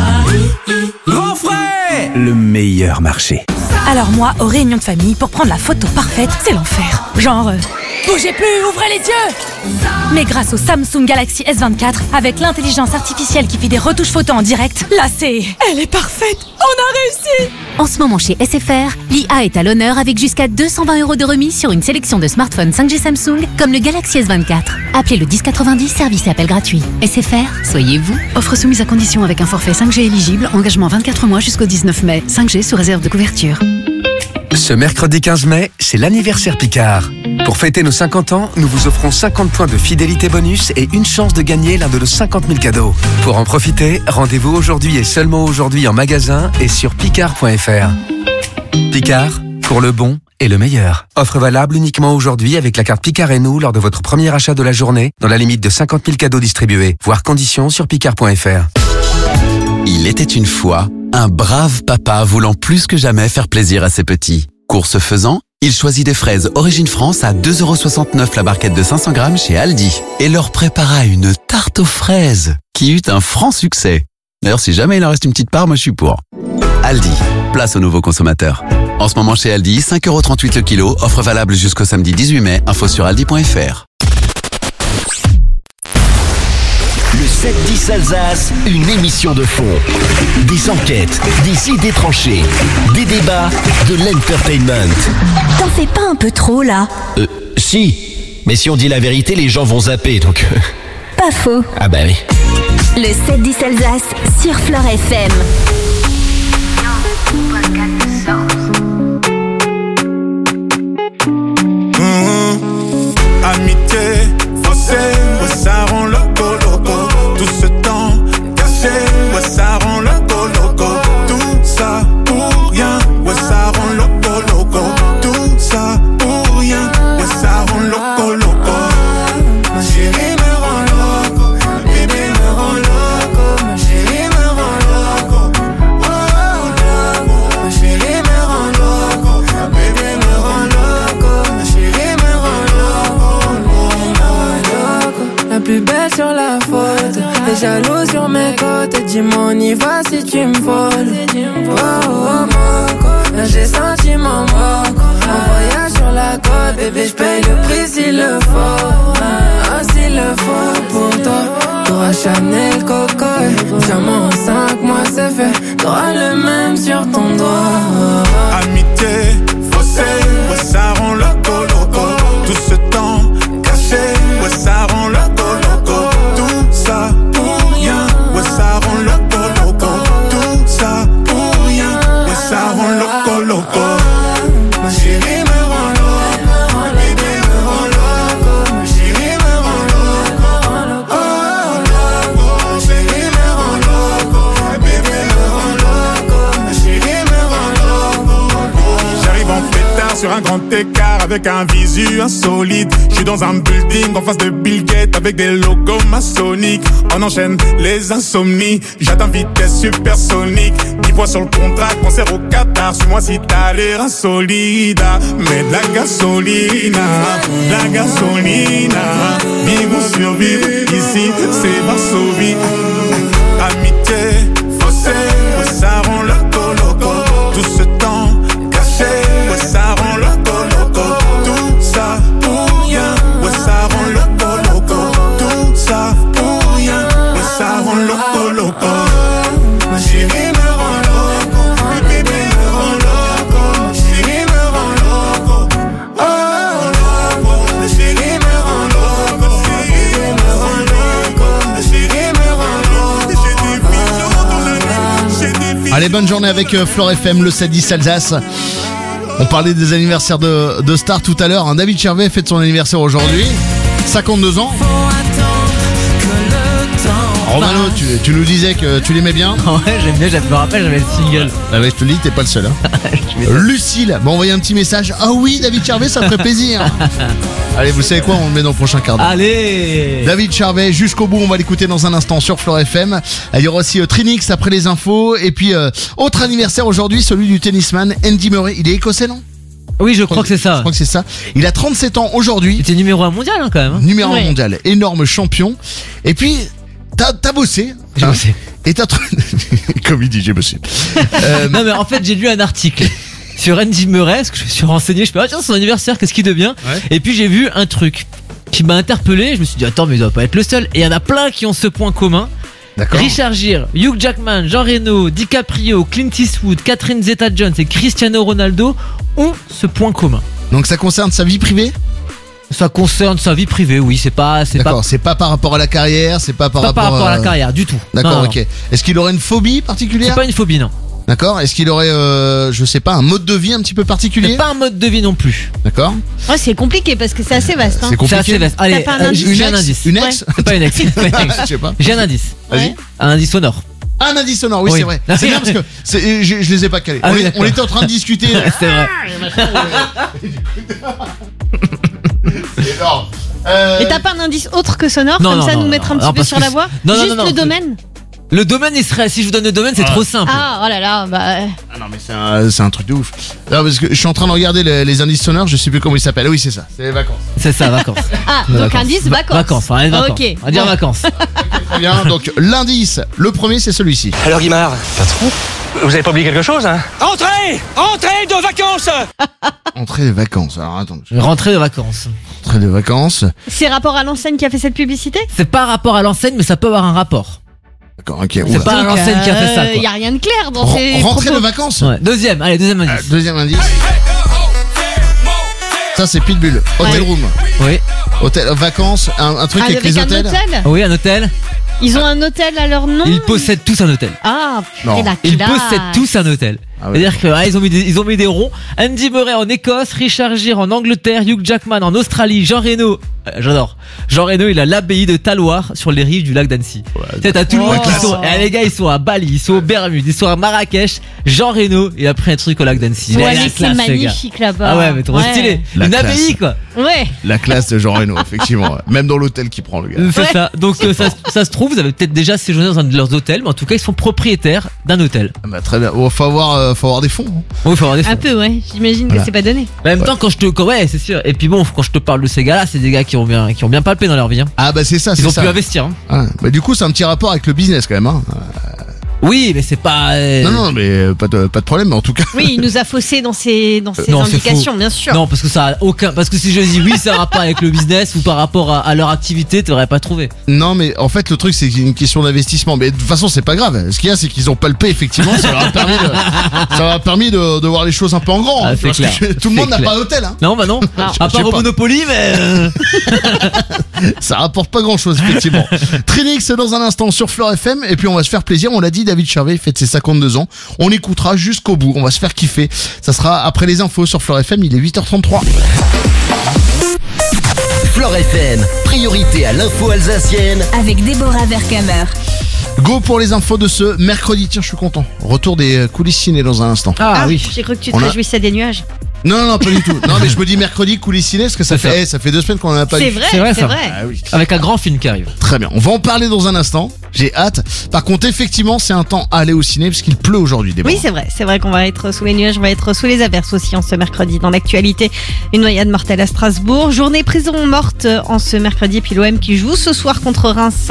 [SPEAKER 16] Grand frais, le meilleur marché.
[SPEAKER 17] Alors moi, aux réunions de famille, pour prendre la photo parfaite, c'est l'enfer. Genre, bougez plus, ouvrez les yeux. Mais grâce au Samsung Galaxy S24, avec l'intelligence artificielle qui fait des retouches photos en direct, là elle est parfaite. On a réussi.
[SPEAKER 19] En ce moment chez SFR, l'IA est à l'honneur avec jusqu'à 220€ de remise sur une sélection de smartphones 5G Samsung comme le Galaxy S24. Appelez le 1090, service et appel gratuit. SFR, soyez vous.
[SPEAKER 20] Offre soumise à condition avec un forfait 5G éligible, engagement 24 mois jusqu'au 19 mai. 5G sous réserve de couverture.
[SPEAKER 21] Ce mercredi 15 mai, c'est l'anniversaire Picard. Pour fêter nos 50 ans, nous vous offrons 50 points de fidélité bonus et une chance de gagner l'un de nos 50 000 cadeaux. Pour en profiter, rendez-vous aujourd'hui et seulement aujourd'hui en magasin et sur picard.fr. Picard, pour le bon et le meilleur. Offre valable uniquement aujourd'hui avec la carte Picard et nous lors de votre premier achat de la journée, dans la limite de 50 000 cadeaux distribués. Voir conditions sur picard.fr.
[SPEAKER 22] Il était une fois un brave papa voulant plus que jamais faire plaisir à ses petits. Course faisant, il choisit des fraises Origine France à 2,69€ la barquette de 500 grammes chez Aldi et leur prépara une tarte aux fraises qui eut un franc succès. D'ailleurs, si jamais il en reste une petite part, moi je suis pour. Aldi, place aux nouveaux consommateurs. En ce moment chez Aldi, 5,38€ le kilo, offre valable jusqu'au samedi 18 mai, info sur aldi.fr.
[SPEAKER 10] Le 7-10 Alsace, une émission de fond. Des enquêtes, des idées tranchées, des débats, de l'entertainment.
[SPEAKER 7] T'en fais pas un peu trop là?
[SPEAKER 10] Si. Mais si on dit la vérité, les gens vont zapper, donc...
[SPEAKER 7] Pas faux.
[SPEAKER 10] Ah bah oui.
[SPEAKER 7] Le 7-10 Alsace sur Flore FM.
[SPEAKER 23] Amitié, faussée, ouais, ça rend loco, loco. Tout ce temps caché, ouais, ça rend loco, loco. Tout ça pour rien, ouais, ça rend loco, loco. Tout ça pour rien, ouais, ça rend loco, loco. Ma chérie me rend loco, bébé me rend loco. Ma chérie me rend loco, oh, loco. Ma chérie me rend loco, bébé me rend loco. Ma chérie me rend loco.
[SPEAKER 24] La plus belle sur la photo, t'es jaloux sur mes côtes. Dis-moi on y va si tu me voles. Oh oh Moco, là j'ai senti mon moco. En voyage sur la côte, bébé j'paye le prix s'il le faut. Ah s'il le faut pour toi. T'auras Chanel, Coco. Diamant en 5 mois c'est fait. T'auras le même sur ton doigt.
[SPEAKER 23] Amitié grand écart avec un visu insolite. Je suis dans un building en face de Bill Gates avec des logos maçonniques. On enchaîne les insomnies, j'atteins vitesse supersonique. 10 points sur le contrat, concert au Qatar. Suis-moi si t'as l'air insolide. Mais de la gasolina, vivre ou survivre, ici c'est Varsovie. Amitié, fossé, ouais, ça rend loco. Tout ce temps caché, ouais, ça rend loco. Tout ça pour rien, ouais, ça rend loco. Tout ça pour rien, ouais, ça rend loco. Ma chérie me rend loco, le bébé me rend loco. Ma chérie me rend loco, oh loco. Ma chérie me rend loco, ma chérie me rend loco. Ma chérie me rend loco. J'ai des visions dans la nuit, j'ai des visions.
[SPEAKER 2] Allez, bonne journée avec Flore FM, le 7-10 Alsace. On parlait des anniversaires de stars tout à l'heure. David Chervet fête son anniversaire aujourd'hui. 52 ans. Romano, tu nous disais que tu l'aimais bien.
[SPEAKER 3] Ouais, j'aime bien, je me rappelle, j'avais le single.
[SPEAKER 2] Ah ouais, je te le dis, t'es pas le seul. Hein. Lucille m'a envoyé un petit message. Ah oui, David Chervet, ça me ferait plaisir. Allez, vous savez quoi, on le met dans le prochain quart d'heure.
[SPEAKER 3] Allez,
[SPEAKER 2] David Chervet, jusqu'au bout, on va l'écouter dans un instant sur Flore FM. Il y aura aussi Trinix après les infos. Et puis, autre anniversaire aujourd'hui, celui du tennisman Andy Murray. Il est écossais, non ?
[SPEAKER 3] Oui, je crois que c'est ça.
[SPEAKER 2] Je crois que c'est ça. Il a 37 ans aujourd'hui.
[SPEAKER 3] C'était numéro 1 mondial, hein, quand même.
[SPEAKER 2] Numéro 1 mondial, énorme champion. Et puis, t'as bossé.
[SPEAKER 3] J'ai bossé.
[SPEAKER 2] Et t'as comme il dit, j'ai bossé.
[SPEAKER 3] Non, mais en fait, j'ai lu un article sur Andy Murray, parce que je me suis renseigné. Je me suis dit, tiens, son anniversaire, qu'est-ce qu'il devient ? Et puis, j'ai vu un truc qui m'a interpellé. Je me suis dit, attends, mais il doit pas être le seul. Et il y en a plein qui ont ce point commun.
[SPEAKER 2] D'accord.
[SPEAKER 3] Richard Gere, Hugh Jackman, Jean Reno, DiCaprio, Clint Eastwood, Catherine Zeta-Jones et Cristiano Ronaldo ont ce point commun.
[SPEAKER 2] Donc ça concerne sa vie privée ?
[SPEAKER 3] Ça concerne sa vie privée, oui, c'est pas.
[SPEAKER 2] D'accord, c'est pas par rapport à la carrière, c'est pas par rapport
[SPEAKER 3] à la carrière, du tout.
[SPEAKER 2] D'accord,
[SPEAKER 3] Non,
[SPEAKER 2] ok. Est-ce qu'il aurait une phobie particulière ?
[SPEAKER 3] C'est pas une phobie, non.
[SPEAKER 2] D'accord. Est-ce qu'il aurait, je sais pas, un mode de vie un petit peu particulier ?
[SPEAKER 3] C'est pas un mode de vie non plus.
[SPEAKER 2] D'accord.
[SPEAKER 1] Ouais, c'est compliqué parce que c'est assez vaste. Hein.
[SPEAKER 2] C'est compliqué.
[SPEAKER 3] C'est assez vaste. Allez,
[SPEAKER 1] T'as pas un indice ?
[SPEAKER 3] j'ai un indice.
[SPEAKER 2] Une ex ?
[SPEAKER 3] C'est pas une ex.
[SPEAKER 2] Je sais pas.
[SPEAKER 3] J'ai un indice.
[SPEAKER 2] Vas-y.
[SPEAKER 3] Un indice sonore.
[SPEAKER 2] Un indice sonore, oui,
[SPEAKER 3] Oui.
[SPEAKER 2] c'est vrai. C'est bien parce que je les ai pas calés.
[SPEAKER 3] Ah oui,
[SPEAKER 2] on était en train de discuter.
[SPEAKER 3] C'est vrai.
[SPEAKER 2] C'est énorme.
[SPEAKER 1] Et t'as pas un indice autre que sonore,
[SPEAKER 3] Non,
[SPEAKER 1] comme
[SPEAKER 3] non,
[SPEAKER 1] ça
[SPEAKER 3] non,
[SPEAKER 1] nous mettre un
[SPEAKER 3] non,
[SPEAKER 1] petit peu
[SPEAKER 3] parce
[SPEAKER 1] sur
[SPEAKER 3] que
[SPEAKER 1] la voie.
[SPEAKER 3] non,
[SPEAKER 1] Juste
[SPEAKER 3] non,
[SPEAKER 1] le domaine.
[SPEAKER 3] Le domaine, il serait. Si je vous donne le domaine, c'est trop simple.
[SPEAKER 1] Ah, oh là là, bah.
[SPEAKER 2] Ah non, mais c'est un truc de ouf. Non, parce que je suis en train de regarder les indices sonores, je sais plus comment ils s'appellent. Oui, c'est ça, c'est les vacances.
[SPEAKER 3] C'est ça, vacances.
[SPEAKER 1] Ah, donc indice vacances.
[SPEAKER 3] Vacances, on va dire vacances.
[SPEAKER 1] Ok.
[SPEAKER 3] On va dire
[SPEAKER 1] Bon.
[SPEAKER 3] vacances.
[SPEAKER 2] Très bien, donc l'indice, le premier c'est celui-ci.
[SPEAKER 5] Alors Guimard, patron, vous avez pas oublié quelque chose, hein ? Entrez de vacances.
[SPEAKER 2] Entrée de vacances, alors attends.
[SPEAKER 3] Rentrée de vacances.
[SPEAKER 2] Entrée de vacances.
[SPEAKER 1] C'est rapport à l'enseigne qui a fait cette publicité ?
[SPEAKER 3] C'est pas rapport à l'enseigne, mais ça peut avoir un rapport.
[SPEAKER 2] D'accord, ok.
[SPEAKER 3] C'est pas l'enseigne qui a fait ça, quoi.
[SPEAKER 1] Y a rien de clair dans ces
[SPEAKER 2] Rentrée
[SPEAKER 1] propos.
[SPEAKER 2] de vacances.
[SPEAKER 3] Ouais. Deuxième indice.
[SPEAKER 2] Deuxième indice. Ça c'est Pitbull. Hotel Room.
[SPEAKER 3] Oui.
[SPEAKER 2] Hôtel, vacances, un truc avec les
[SPEAKER 1] un
[SPEAKER 2] hôtels.
[SPEAKER 1] hôtel ?
[SPEAKER 3] Oui, un hôtel.
[SPEAKER 1] Ils ont un hôtel à leur nom ?
[SPEAKER 3] Ils possèdent tous un hôtel.
[SPEAKER 1] Ah,
[SPEAKER 2] Non.
[SPEAKER 1] purée, la
[SPEAKER 3] Ils
[SPEAKER 1] classe.
[SPEAKER 3] possèdent tous un hôtel.
[SPEAKER 2] Ah ouais.
[SPEAKER 3] C'est-à-dire qu'ils ont mis des ronds. Andy Murray en Écosse, Richard Gere en Angleterre, Hugh Jackman en Australie, Jean Reno, j'adore. Jean Reno, il a l'abbaye de Talloires sur les rives du lac d'Annecy. T'as tout le monde qui sont. Et les gars, ils sont à Bali, ils sont aux Bermudes, ils sont à Marrakech. Jean Reno, il a pris un truc au lac d'Annecy.
[SPEAKER 1] Ouais,
[SPEAKER 3] Il a la
[SPEAKER 1] mais
[SPEAKER 3] classe,
[SPEAKER 1] c'est
[SPEAKER 3] ce gars.
[SPEAKER 1] magnifique là-bas.
[SPEAKER 3] Ah ouais, mais trop
[SPEAKER 1] Ouais.
[SPEAKER 3] stylé.
[SPEAKER 2] La
[SPEAKER 3] Une
[SPEAKER 2] classe.
[SPEAKER 3] abbaye, quoi.
[SPEAKER 1] Ouais.
[SPEAKER 2] La classe de Jean Reno, effectivement. Même dans l'hôtel qu'il prend le gars.
[SPEAKER 3] C'est ça. Donc ça se trouve, vous avez peut-être déjà séjourné dans un de leurs hôtels, mais en tout cas, ils sont propriétaires d'un hôtel.
[SPEAKER 2] Ah bah, très bien. Oh, faut avoir des fonds. Hein.
[SPEAKER 3] Oui, il faut avoir des fonds.
[SPEAKER 1] Un peu, ouais. J'imagine
[SPEAKER 2] Voilà.
[SPEAKER 1] que c'est pas donné.
[SPEAKER 3] En même temps, ouais, c'est sûr. Et puis bon, quand je te parle de ces gars-là, c'est des gars qui ont bien palpé dans leur vie. Hein.
[SPEAKER 2] Ah bah c'est ça, c'est
[SPEAKER 3] Ils ont
[SPEAKER 2] ça.
[SPEAKER 3] pu investir. Hein.
[SPEAKER 2] Ah, bah, du coup, c'est un petit rapport avec le business quand même. Hein.
[SPEAKER 3] Oui, mais c'est pas.
[SPEAKER 2] Non, mais pas de problème, mais en tout cas.
[SPEAKER 1] Oui, il nous a faussé dans ses
[SPEAKER 3] Non, c'est
[SPEAKER 1] indications,
[SPEAKER 3] faux.
[SPEAKER 1] bien sûr.
[SPEAKER 3] Non, parce que ça a aucun. Parce que si je dis oui, ça a rapport avec le business ou par rapport à leur activité, t'aurais pas trouvé.
[SPEAKER 2] Non, mais en fait, le truc, c'est une question d'investissement. Mais de toute façon, c'est pas grave. Ce qu'il y a, c'est qu'ils ont palpé, effectivement. Ça leur a permis de voir les choses un peu en grand.
[SPEAKER 3] Ah,
[SPEAKER 2] hein,
[SPEAKER 3] c'est
[SPEAKER 2] parce
[SPEAKER 3] clair.
[SPEAKER 2] que tout le monde n'a
[SPEAKER 3] clair.
[SPEAKER 2] pas d'hôtel. Hein.
[SPEAKER 3] Non, bah non.
[SPEAKER 2] Je
[SPEAKER 3] À
[SPEAKER 2] sais
[SPEAKER 3] part au
[SPEAKER 2] pas.
[SPEAKER 3] Monopoly, mais.
[SPEAKER 2] Ça rapporte pas grand chose, effectivement. Trinix dans un instant sur Flore FM. Et puis, on va se faire plaisir. On l'a dit, David Chervet fête ses 52 ans. On écoutera jusqu'au bout. On va se faire kiffer. Ça sera après les infos sur Flore FM. Il est 8h33.
[SPEAKER 10] Flore FM, priorité à l'info alsacienne.
[SPEAKER 7] Avec Déborah Vercamer.
[SPEAKER 2] Go pour les infos de ce mercredi. Tiens, je suis content. Retour des coulisses ciné dans un instant.
[SPEAKER 3] Ah oui.
[SPEAKER 1] J'ai cru que tu te
[SPEAKER 2] On a-
[SPEAKER 1] réjouissais des nuages.
[SPEAKER 2] Non, pas du tout. Non, mais je me dis mercredi, coulisses ciné, parce que ça fait 2 semaines qu'on en a pas eu.
[SPEAKER 1] C'est vrai.
[SPEAKER 2] Ah oui.
[SPEAKER 3] Avec un grand film qui arrive.
[SPEAKER 2] Très bien, on va en parler dans un instant. J'ai hâte. Par contre, effectivement, c'est un temps à aller au ciné parce qu'il pleut aujourd'hui.
[SPEAKER 1] Oui, c'est vrai qu'on va être sous les nuages, on va être sous les averses aussi en ce mercredi. Dans l'actualité, une noyade mortelle à Strasbourg, journée prison morte en ce mercredi, puis l'OM qui joue ce soir contre Reims.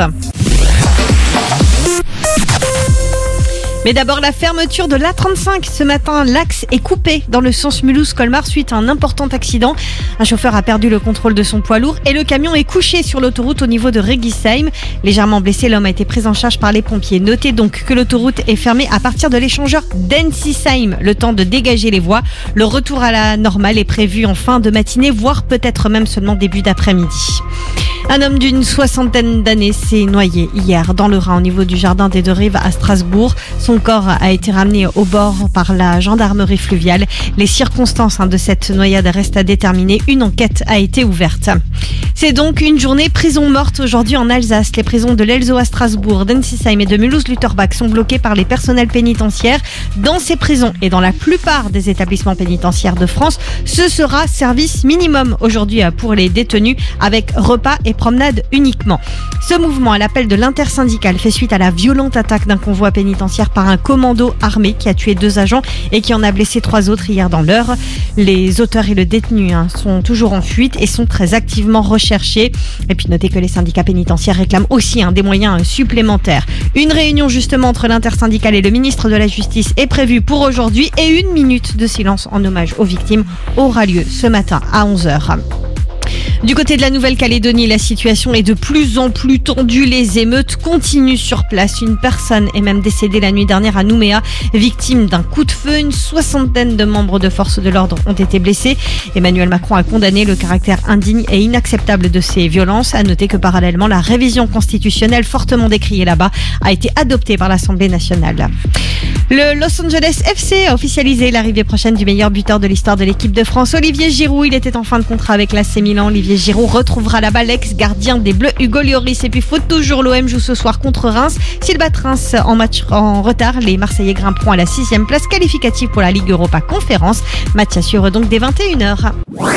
[SPEAKER 1] Mais d'abord, la fermeture de l'A35. Ce matin, l'axe est coupé dans le sens Mulhouse-Colmar suite à un important accident. Un chauffeur a perdu le contrôle de son poids lourd et le camion est couché sur l'autoroute au niveau de Regisheim. Légèrement blessé, l'homme a été pris en charge par les pompiers. Notez donc que l'autoroute est fermée à partir de l'échangeur d'Ensisheim, le temps de dégager les voies. Le retour à la normale est prévu en fin de matinée, voire peut-être même seulement début d'après-midi. Un homme d'une 60aine d'années s'est noyé hier dans le Rhin au niveau du jardin des Deux Rives à Strasbourg. Son corps a été ramené au bord par la gendarmerie fluviale. Les circonstances de cette noyade restent à déterminer. Une enquête a été ouverte. C'est donc une journée prison morte aujourd'hui en Alsace. Les prisons de l'Elzo à Strasbourg, d'Ensisheim et de Mulhouse-Lutterbach sont bloquées par les personnels pénitentiaires. Dans ces prisons et dans la plupart des établissements pénitentiaires de France, ce sera service minimum aujourd'hui pour les détenus avec repas et promenade uniquement. Ce mouvement à l'appel de l'intersyndicale fait suite à la violente attaque d'un convoi pénitentiaire par un commando armé qui a tué 2 agents et qui en a blessé 3 autres hier dans l'Eure. Les auteurs et le détenu sont toujours en fuite et sont très activement recherchés. Et puis notez que les syndicats pénitentiaires réclament aussi des moyens supplémentaires. Une réunion justement entre l'intersyndicale et le ministre de la Justice est prévue pour aujourd'hui et 1 minute de silence en hommage aux victimes aura lieu ce matin à 11h. Du côté de la Nouvelle-Calédonie, la situation est de plus en plus tendue. Les émeutes continuent sur place. Une personne est même décédée la nuit dernière à Nouméa, victime d'un coup de feu. Une 60aine de membres de forces de l'ordre ont été blessés. Emmanuel Macron a condamné le caractère indigne et inacceptable de ces violences. À noter que parallèlement, la révision constitutionnelle fortement décriée là-bas a été adoptée par l'Assemblée nationale. Le Los Angeles FC a officialisé l'arrivée prochaine du meilleur buteur de l'histoire de l'équipe de France, Olivier Giroud. Il était en fin de contrat avec l'AC Milan. Olivier Giroud retrouvera là-bas l'ex-gardien des Bleus, Hugo Lloris. Et puis faut toujours, l'OM joue ce soir contre Reims. S'il bat Reims en match en retard, les Marseillais grimperont à la 6e place qualificative pour la Ligue Europa Conférence. Match à suivre donc dès 21h.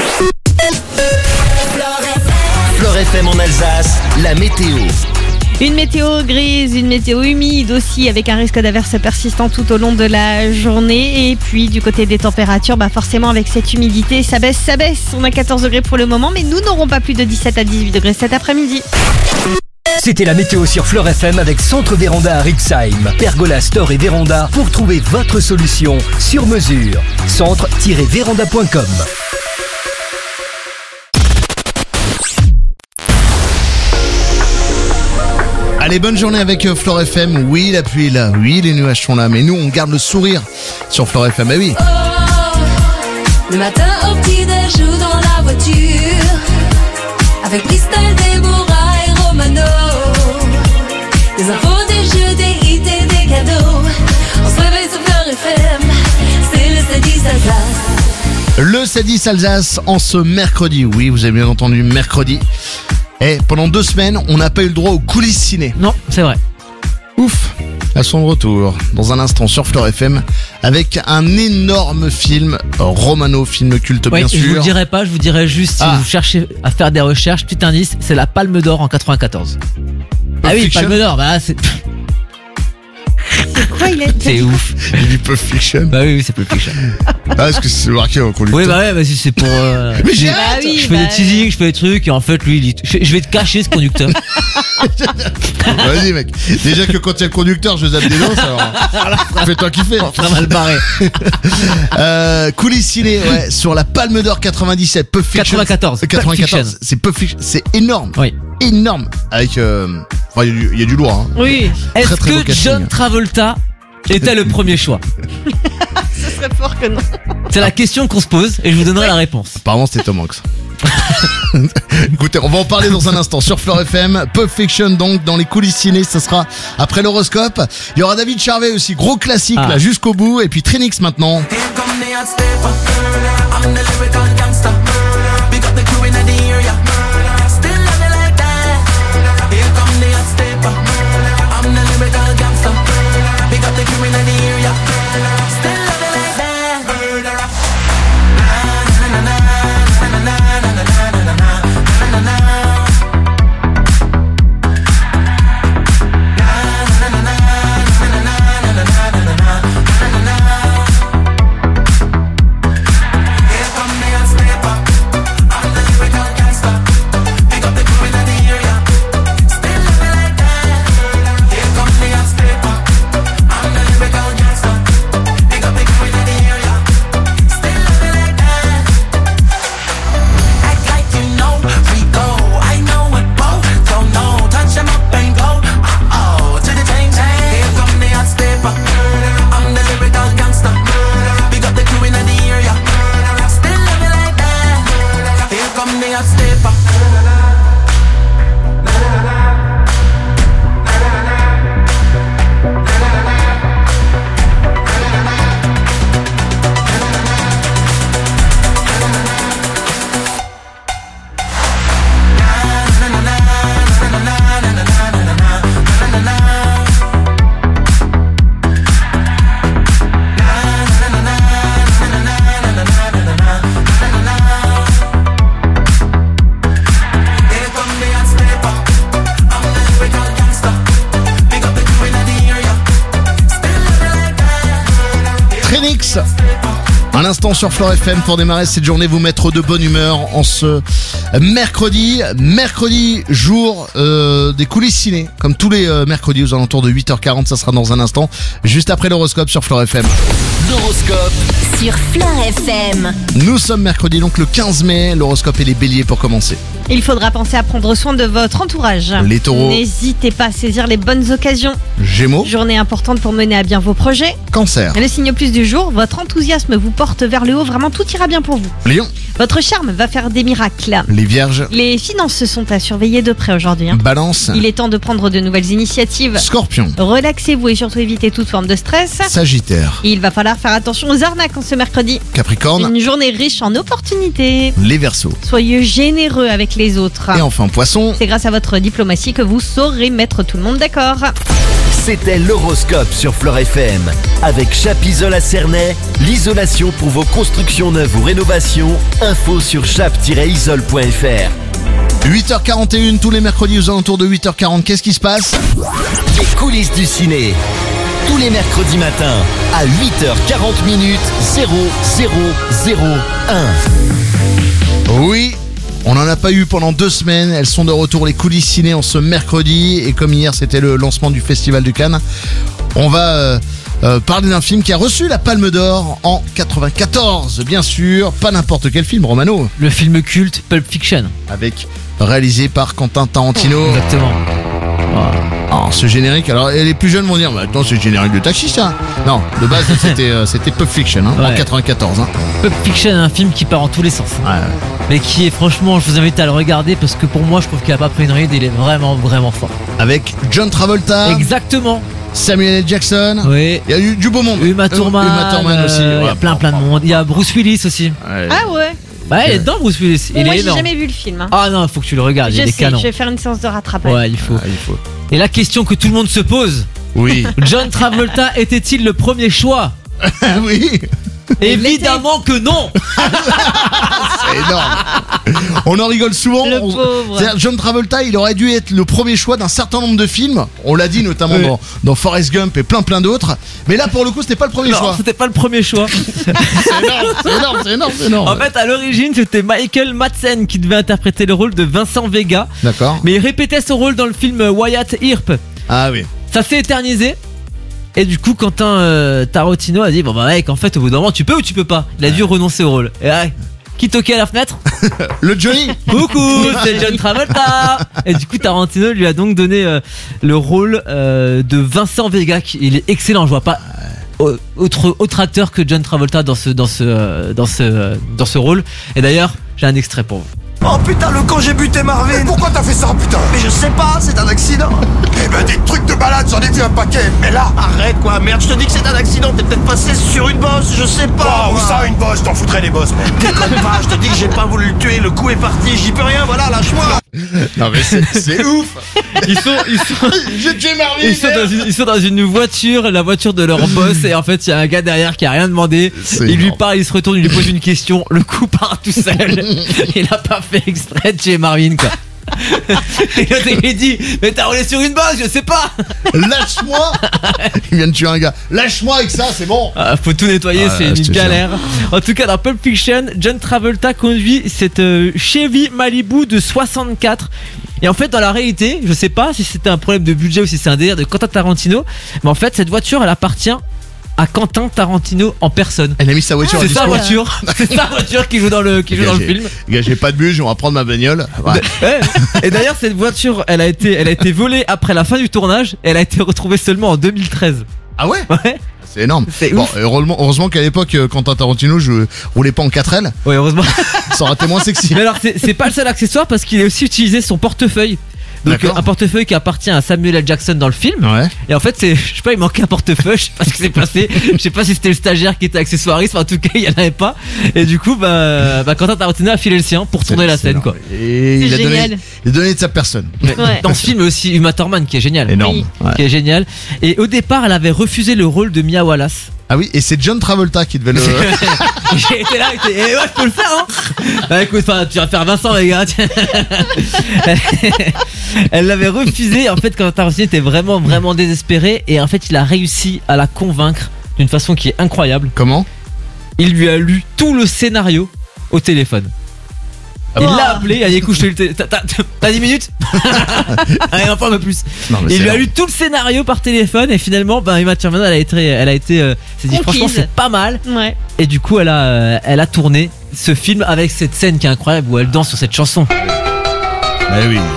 [SPEAKER 4] Flore FM en Alsace, la météo.
[SPEAKER 1] Une météo grise, une météo humide aussi, avec un risque d'averse persistant tout au long de la journée. Et puis du côté des températures, forcément avec cette humidité, ça baisse. On a 14 degrés pour le moment, mais nous n'aurons pas plus de 17 à 18 degrés cet après-midi.
[SPEAKER 10] C'était la météo sur Flore FM avec Centre Véranda à Rixheim. Pergola, store et véranda pour trouver votre solution sur mesure. Centre-véranda.com.
[SPEAKER 2] Allez, bonne journée avec Flore FM. Oui, la pluie est là. Oui, les nuages sont là. Mais nous, on garde le sourire sur Flore FM. Eh oui.
[SPEAKER 6] Le matin au petit-déj ou dans la voiture, avec Christelle, Déborah et Romano. Des infos, des jeux, des hits et des cadeaux. On se réveille sur Flore FM. C'est le 7-10 Alsace.
[SPEAKER 2] Le 7-10 Alsace en ce mercredi. Oui, vous avez bien entendu, mercredi. Et pendant 2 semaines, on n'a pas eu le droit aux coulisses ciné.
[SPEAKER 3] Non, c'est vrai.
[SPEAKER 2] Ouf. Elles sont de retour dans un instant sur Flore FM avec un énorme film, Romano, film culte bien sûr.
[SPEAKER 3] Je vous le dirai pas, je vous dirai juste si vous cherchez à faire des recherches, petit indice, c'est la Palme d'Or en 94. Ah oui, Palme d'Or, c'est...
[SPEAKER 1] C'est quoi
[SPEAKER 3] C'est ouf.
[SPEAKER 2] Il dit Pulp Fiction.
[SPEAKER 3] Bah oui, c'est Pulp Fiction.
[SPEAKER 2] Est-ce que c'est marqué en conducteur?
[SPEAKER 3] Oui, si c'est pour.
[SPEAKER 2] Mais j'ai hâte.
[SPEAKER 3] Je fais des teasings, je fais des trucs, et en fait, lui, je vais te cacher ce conducteur.
[SPEAKER 2] Vas-y, mec. Déjà que quand il y a le conducteur, je zappe des dents, alors. Fais-toi kiffer.
[SPEAKER 3] On sera mal barré.
[SPEAKER 2] Coulisses ciné, ouais, sur la Palme d'Or 97, Pulp Fiction. 94. C'est Pulp Fiction. C'est énorme.
[SPEAKER 3] Oui.
[SPEAKER 2] Énorme. Avec. Il y a du lourd. Hein.
[SPEAKER 1] Oui.
[SPEAKER 3] Est-ce que John Travolta était le premier choix?
[SPEAKER 1] Ce serait fort que non.
[SPEAKER 3] C'est la question qu'on se pose et je vous donnerai la réponse.
[SPEAKER 2] Apparemment c'était Tom Hanks. Écoutez, on va en parler dans un instant sur Flore FM. Pulp Fiction donc dans les coulisses ciné, ce sera après l'horoscope. Il y aura David Charvet aussi, gros classique là jusqu'au bout. Et puis Trinix maintenant. Styles. Un instant sur Flore FM pour démarrer cette journée, vous mettre de bonne humeur en ce mercredi. Mercredi, jour des coulisses ciné. Comme tous les mercredis aux alentours de 8h40, ça sera dans un instant, juste après l'horoscope sur Flore FM.
[SPEAKER 4] L'horoscope
[SPEAKER 7] sur Flore FM.
[SPEAKER 2] Nous sommes mercredi, donc le 15 mai, l'horoscope et les béliers pour commencer.
[SPEAKER 1] Il faudra penser à prendre soin de votre entourage.
[SPEAKER 2] Les taureaux.
[SPEAKER 1] N'hésitez pas à saisir les bonnes occasions.
[SPEAKER 2] Gémeaux.
[SPEAKER 1] Journée importante pour mener à bien vos projets.
[SPEAKER 2] Cancer.
[SPEAKER 1] Le signe plus du jour, votre enthousiasme vous porte vers le haut, vraiment tout ira bien pour vous.
[SPEAKER 2] Lion.
[SPEAKER 1] Votre charme va faire des miracles.
[SPEAKER 2] Les vierges.
[SPEAKER 1] Les finances sont à surveiller de près aujourd'hui.
[SPEAKER 2] Balance.
[SPEAKER 1] Il est temps de prendre de nouvelles initiatives.
[SPEAKER 2] Scorpion.
[SPEAKER 1] Relaxez-vous et surtout évitez toute forme de stress.
[SPEAKER 2] Sagittaire.
[SPEAKER 1] Il va falloir faire attention aux arnaques en ce mercredi.
[SPEAKER 2] Capricorne.
[SPEAKER 1] Une journée riche en opportunités.
[SPEAKER 2] Les Verseaux.
[SPEAKER 1] Soyez généreux avec les autres.
[SPEAKER 2] Et enfin Poisson.
[SPEAKER 1] C'est grâce à votre diplomatie que vous saurez mettre tout le monde d'accord.
[SPEAKER 4] C'était l'horoscope sur Flore FM. Avec Chap'Isole à Cernay, l'isolation pour vos constructions neuves ou rénovations. Info sur chap-isole.fr.
[SPEAKER 2] 8h41 tous les mercredis aux alentours de 8h40. Qu'est-ce qui se passe?
[SPEAKER 4] Les coulisses du ciné. Tous les mercredis matins à 8h40 minutes 0001.
[SPEAKER 2] Oui. On n'en a pas eu pendant 2 semaines, elles sont de retour, les coulisses ciné en ce mercredi, et comme hier c'était le lancement du Festival du Cannes, on va parler d'un film qui a reçu la Palme d'Or en 94, bien sûr, pas n'importe quel film, Romano.
[SPEAKER 3] Le film culte Pulp Fiction.
[SPEAKER 2] Réalisé par Quentin Tarantino.
[SPEAKER 3] Exactement.
[SPEAKER 2] Alors ce générique, alors les plus jeunes vont dire bah, attends, c'est le générique de Taxi ça. Non, de base c'était Pulp Fiction en 94.
[SPEAKER 3] Pulp Fiction, un film qui part en tous les sens. Mais qui est franchement, je vous invite à le regarder parce que pour moi je trouve qu'il a pas pris une ride, il est vraiment vraiment fort.
[SPEAKER 2] Avec John Travolta.
[SPEAKER 3] Exactement.
[SPEAKER 2] Samuel L. Jackson.
[SPEAKER 3] Oui.
[SPEAKER 2] Il y a eu du beau monde.
[SPEAKER 3] Uma Thurman
[SPEAKER 2] aussi.
[SPEAKER 3] Il y a plein de monde. Il y a Bruce Willis aussi.
[SPEAKER 1] Ah ouais.
[SPEAKER 3] Bah il est dedans Bruce Willis.
[SPEAKER 1] Bon, moi j'ai jamais vu le film.
[SPEAKER 3] Ah non, faut que tu le regardes, il est canon.
[SPEAKER 1] Je vais faire une séance de rattrapage.
[SPEAKER 3] Ouais, il faut. Et la question que tout le monde se pose.
[SPEAKER 2] Oui.
[SPEAKER 3] John Travolta était-il le premier choix?
[SPEAKER 2] Oui.
[SPEAKER 3] Évidemment que non.
[SPEAKER 2] C'est énorme. On en rigole souvent.
[SPEAKER 1] Le pauvre.
[SPEAKER 2] John Travolta, il aurait dû être le premier choix d'un certain nombre de films. On l'a dit notamment dans Forrest Gump et plein d'autres. Mais là, pour le coup, c'était pas le premier choix.
[SPEAKER 3] C'était pas le premier choix.
[SPEAKER 2] C'est énorme.
[SPEAKER 3] En fait, à l'origine, c'était Michael Madsen qui devait interpréter le rôle de Vincent Vega.
[SPEAKER 2] D'accord.
[SPEAKER 3] Mais il répétait son rôle dans le film Wyatt Earp.
[SPEAKER 2] Ah oui.
[SPEAKER 3] Ça s'est éternisé. Et du coup, Quentin Tarantino a dit bon bah mec, en fait, au bout d'un moment, tu peux ou tu peux pas. Il a dû renoncer au rôle. Et qui toquait à la fenêtre?
[SPEAKER 2] Le Johnny.
[SPEAKER 3] Coucou, c'est John Travolta. Et du coup, Tarantino lui a donc donné le rôle de Vincent Vega. Il est excellent. Je vois pas autre acteur que John Travolta dans ce rôle. Et d'ailleurs, j'ai un extrait pour vous.
[SPEAKER 8] Oh putain, le con, j'ai buté Marvin. Mais pourquoi t'as fait ça, putain? Mais je sais pas, c'est un accident. Eh ben des trucs de balade, j'en ai vu un paquet. Mais là, arrête quoi, merde, je te dis que c'est un accident. T'es peut-être passé sur une bosse, je sais pas.
[SPEAKER 23] Où ça, une bosse? T'en foutrais les bosses, mec.
[SPEAKER 8] Déconne pas, je te dis que j'ai pas voulu le tuer, le coup est parti, j'y peux rien, voilà, lâche-moi.
[SPEAKER 2] Non mais c'est ouf.
[SPEAKER 3] Ils sont
[SPEAKER 2] J'ai tué Marvin.
[SPEAKER 3] Ils sont dans une voiture, la voiture de leur boss, et en fait il y a un gars derrière qui a rien demandé. Il lui parle, il se retourne, il lui pose une question, le coup part tout seul. Il a pas fait exprès de tuer Marvin quoi. Et l'autre il lui dit mais t'as roulé sur une bosse, je sais pas.
[SPEAKER 2] Lâche-moi. Il vient de tuer un gars. Lâche-moi avec ça, c'est bon.
[SPEAKER 3] Faut tout nettoyer, c'est une galère. En tout cas dans Pulp Fiction, John Travolta conduit cette Chevy Malibu de 64. Et en fait dans la réalité, je sais pas si c'était un problème de budget ou si c'est un délire de Quentin Tarantino, mais en fait cette voiture elle appartient à Quentin Tarantino en personne.
[SPEAKER 2] Elle a mis sa voiture.
[SPEAKER 3] C'est sa voiture. C'est sa voiture qui joue dans le film.
[SPEAKER 2] Gars, j'ai pas de bus, on va prendre ma bagnole. Ouais.
[SPEAKER 3] Et d'ailleurs cette voiture, elle a été volée après la fin du tournage. Et elle a été retrouvée seulement en 2013.
[SPEAKER 2] Ah ouais?
[SPEAKER 3] Ouais.
[SPEAKER 2] C'est énorme. Bon, heureusement qu'à l'époque, Quentin Tarantino, je roulais pas en 4L.
[SPEAKER 3] Oui, heureusement.
[SPEAKER 2] Ça aurait été moins sexy.
[SPEAKER 3] Mais alors, c'est pas le seul accessoire parce qu'il a aussi utilisé son portefeuille. Donc un portefeuille qui appartient à Samuel L. Jackson dans le film.
[SPEAKER 2] Ouais.
[SPEAKER 3] Et en fait je sais pas, il manquait un portefeuille, je sais pas ce qui s'est passé. Je sais pas si c'était le stagiaire qui était accessoiriste, mais en tout cas il y en avait pas. Et du coup Quentin Tarantino a filé le sien pour tourner la scène quoi.
[SPEAKER 2] Et il a donné de sa personne.
[SPEAKER 1] Ouais.
[SPEAKER 3] Dans ce film aussi Uma Thurman qui est génial.
[SPEAKER 2] Énorme.
[SPEAKER 1] Oui.
[SPEAKER 3] Qui est génial. Et au départ elle avait refusé le rôle de Mia Wallace.
[SPEAKER 2] Ah oui, et c'est John Travolta qui devait le...
[SPEAKER 3] J'ai été là, ouais, je peux le faire hein. Bah écoute, tu vas faire Vincent les gars. Elle l'avait refusé. En fait quand Tarantino était vraiment désespéré. Et en fait il a réussi à la convaincre d'une façon qui est incroyable.
[SPEAKER 2] Comment?
[SPEAKER 3] il lui a lu tout le scénario au téléphone. Il l'a appelé, il a dit écoute, t'as 10 minutes. Allez, enfin un peu plus.
[SPEAKER 2] Non, mais
[SPEAKER 3] il
[SPEAKER 2] c'est
[SPEAKER 3] lui a
[SPEAKER 2] long.
[SPEAKER 3] lu tout le scénario par téléphone et finalement, Emma Thurman, elle a été s'est dit franchement c'est pas mal.
[SPEAKER 1] Ouais.
[SPEAKER 3] Et du coup, elle a tourné ce film avec cette scène qui est incroyable où elle danse sur cette chanson.
[SPEAKER 2] Eh oui.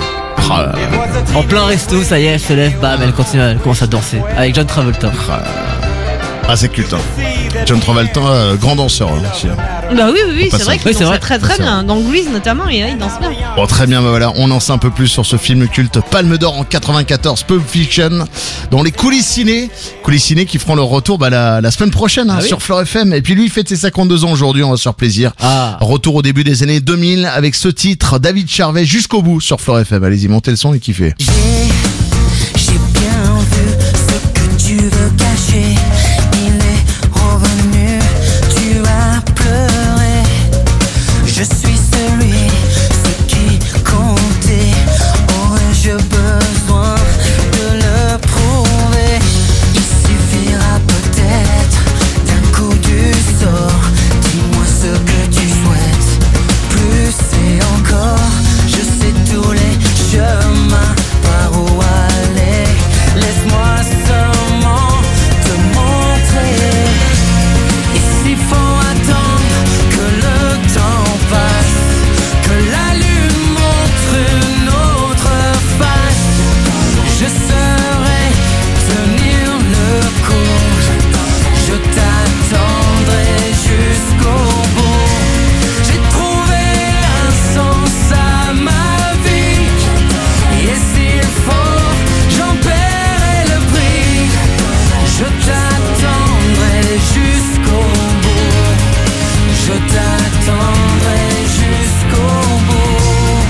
[SPEAKER 3] En plein resto, ça y est, elle se lève, bam, elle commence à danser avec John Travolta.
[SPEAKER 2] Ah, c'est culte. John Travolta, grand danseur aussi.
[SPEAKER 1] Bah oui, c'est vrai qu'il
[SPEAKER 3] c'est
[SPEAKER 1] danse très bien. Dans Grease notamment, et là, il danse bien.
[SPEAKER 2] Bon, très bien, voilà, on en sait un peu plus sur ce film culte Palme d'Or en 94, Pulp Fiction, dans les coulisses ciné qui feront leur retour la semaine prochaine sur Fleur FM. Et puis lui, il fête ses 52 ans aujourd'hui, on va se faire plaisir. Retour au début des années 2000 avec ce titre, David Charvet, Jusqu'au bout sur Fleur FM. Allez-y, montez le son et kiffez.
[SPEAKER 24] J'ai bien vu ce que tu veux cacher. Il est revenu, tu as pleuré. Je suis celui, ce qui comptait. Aurais-je besoin de le prouver? Il suffira peut-être d'un coup du sort. Dis-moi ce que tu souhaites. Plus et encore, je sais tous les chemins par où aller. Laisse-moi seulement te montrer. Et s'il faut attendre que le temps passe, que la lune montre une autre face, je saurai tenir le coup. Je t'attendrai jusqu'au bout. J'ai trouvé un sens à ma vie. Et s'il faut, j'en paierai le prix. Je t'attendrai jusqu'au bout. Je t'attendrai jusqu'au bout.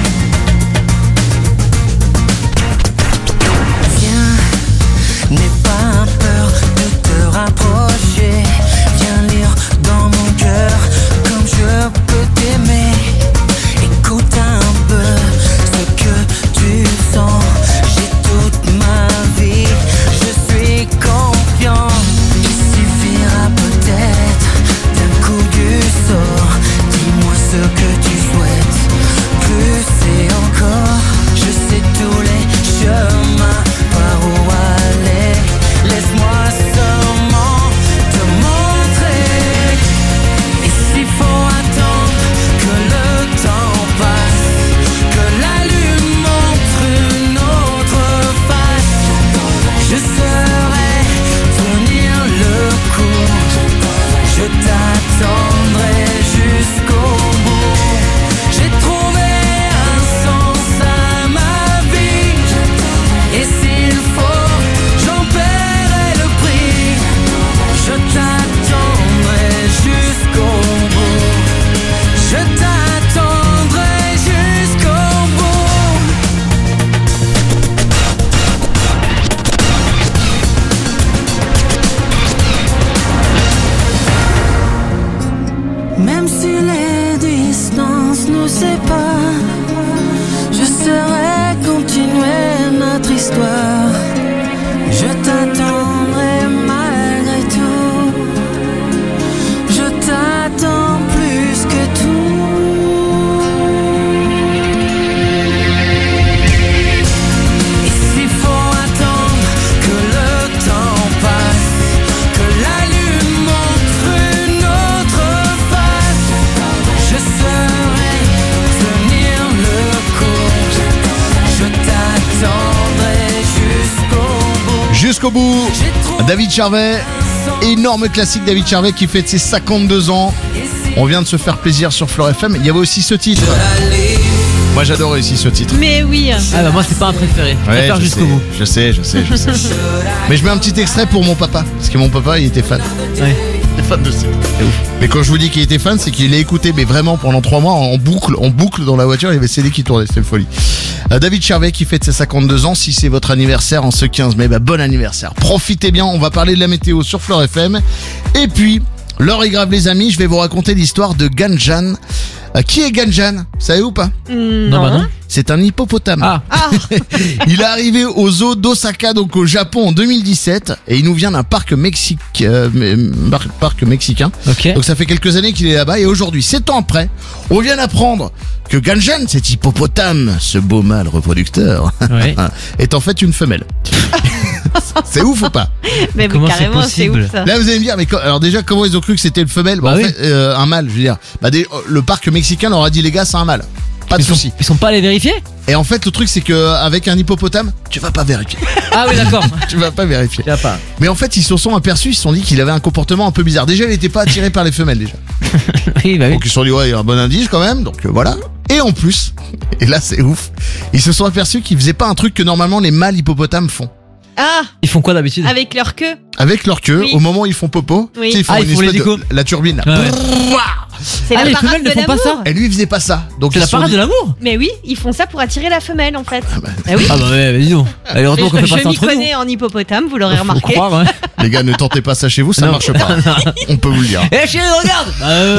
[SPEAKER 24] Viens, n'aie pas peur de te rapprocher. Viens lire dans mon cœur comme je peux t'aimer. Écoute un peu ce que tu sens. J'ai toute ma vie, je suis confiant. Il suffira peut-être d'un coup du sort. Dis-moi ce que tu souhaites. Plus et encore, je sais tous les chemins par où aller. Laisse-moi seulement te montrer. Et s'il faut attendre que le temps passe, que la lune montre une autre face, je saurai tenir le coup. Je t'attendrai jusqu'au bout. J'ai trouvé un sens à ma vie. Et s'il faut, j'en paierai le prix. Je t'attendrai jusqu'au bout. Je t'attendrai jusqu'au bout. Même si les distances nous séparent, je saurai continuer notre histoire. Je t'attendrai malgré tout. Je t'attends plus que tout. Et s'il faut attendre que le temps passe, que la lune montre une autre face, je saurai tenir le coup. Je t'attendrai jusqu'au bout.
[SPEAKER 2] Jusqu'au bout, David Charvet, énorme classique David Charvet qui fête ses 52 ans. On vient de se faire plaisir sur Fleur FM. Il y avait aussi ce titre. Moi j'adorais aussi ce titre.
[SPEAKER 1] Mais oui.
[SPEAKER 3] Moi c'est pas un préféré. Je
[SPEAKER 2] Ouais,
[SPEAKER 3] préfère
[SPEAKER 2] je
[SPEAKER 3] Jusqu'au
[SPEAKER 2] sais,
[SPEAKER 3] bout.
[SPEAKER 2] Je sais. Mais je mets un petit extrait pour mon papa. Parce que mon papa il était fan.
[SPEAKER 3] Ouais.
[SPEAKER 2] Il était fan de ça. C'est ouf. Mais quand je vous dis qu'il était fan, c'est qu'il l'a écouté mais vraiment pendant 3 mois en boucle dans la voiture. Il y avait CD qui tournait, c'était une folie. David Charvet qui fête ses 52 ans. Si c'est votre anniversaire en ce 15 mai, bon anniversaire. Profitez bien, on va parler de la météo sur Fleur FM. Et puis, l'heure est grave les amis, je vais vous raconter l'histoire de Ganjan. Qui est Ganjan? Vous savez ou pas?
[SPEAKER 1] Non.
[SPEAKER 3] bah non.
[SPEAKER 2] C'est un hippopotame.
[SPEAKER 3] Ah.
[SPEAKER 2] Il est arrivé au zoo d'Osaka, donc au Japon, en 2017, et il nous vient d'un parc mexicain.
[SPEAKER 3] Ok.
[SPEAKER 2] Donc ça fait quelques années qu'il est là-bas, et aujourd'hui, 7 ans après, on vient d'apprendre que Ganjan, cet hippopotame, ce beau mâle reproducteur,
[SPEAKER 3] Ouais.
[SPEAKER 2] est en fait une femelle. C'est ouf ou pas?
[SPEAKER 1] Mais
[SPEAKER 3] Comment c'est
[SPEAKER 1] carrément, c'est
[SPEAKER 3] possible?
[SPEAKER 1] ouf ça.
[SPEAKER 2] Là, vous allez me dire, mais alors déjà, comment ils ont cru que c'était une femelle?
[SPEAKER 3] Bah
[SPEAKER 2] en
[SPEAKER 3] oui.
[SPEAKER 2] fait, un mâle, je veux dire. Le parc mexicain leur a dit, les gars, c'est un mâle. Pas de souci.
[SPEAKER 3] Ils sont pas allés vérifier?
[SPEAKER 2] Et en fait, le truc, c'est que avec un hippopotame, tu vas pas vérifier.
[SPEAKER 3] Ah oui, d'accord.
[SPEAKER 2] Tu vas pas vérifier.
[SPEAKER 3] Y a pas.
[SPEAKER 2] Mais en fait, ils se sont aperçus, ils se sont dit qu'il avait un comportement un peu bizarre. Déjà, il était pas attiré par les femelles, déjà.
[SPEAKER 3] Oui, bah oui.
[SPEAKER 2] Donc, ils se sont dit, ouais, il y a un bon indice quand même. Donc, voilà. Et en plus, et là, c'est ouf, ils se sont aperçus qu'ils faisaient pas un truc que normalement les mâles hippopotames font.
[SPEAKER 1] Ah,
[SPEAKER 3] Ils font quoi d'habitude?
[SPEAKER 1] avec leur queue.
[SPEAKER 2] Avec leur queue,
[SPEAKER 1] Oui.
[SPEAKER 2] au moment où ils font popo,
[SPEAKER 1] Oui.
[SPEAKER 2] tu sais, ils font
[SPEAKER 3] Ah,
[SPEAKER 2] une
[SPEAKER 3] ils font
[SPEAKER 2] espèce
[SPEAKER 3] l'hélico.
[SPEAKER 2] de la turbine. Là.
[SPEAKER 3] Ouais, ouais.
[SPEAKER 1] C'est
[SPEAKER 3] Ah,
[SPEAKER 1] la
[SPEAKER 3] les
[SPEAKER 1] parade
[SPEAKER 3] femelles ne
[SPEAKER 1] de
[SPEAKER 3] font pas
[SPEAKER 1] l'amour.
[SPEAKER 3] ça?
[SPEAKER 2] Et lui, il faisait pas ça. Donc,
[SPEAKER 3] C'est
[SPEAKER 2] ils
[SPEAKER 3] la
[SPEAKER 2] se sont
[SPEAKER 3] parade
[SPEAKER 2] dit-
[SPEAKER 3] de l'amour?
[SPEAKER 1] Mais oui, ils font ça pour attirer la femelle en fait. Bah oui.
[SPEAKER 3] Ah bah ouais, dis donc. Allez, heureusement qu'on fait pas
[SPEAKER 1] Je
[SPEAKER 3] ça
[SPEAKER 1] m'y
[SPEAKER 3] entre nous.
[SPEAKER 1] connais en hippopotame, vous l'aurez
[SPEAKER 3] Faut
[SPEAKER 1] remarqué.
[SPEAKER 3] croire, ouais.
[SPEAKER 2] Les gars, ne tentez pas ça chez vous, ça
[SPEAKER 3] Non.
[SPEAKER 2] marche pas. On peut vous le dire.
[SPEAKER 3] Eh chérie, regarde.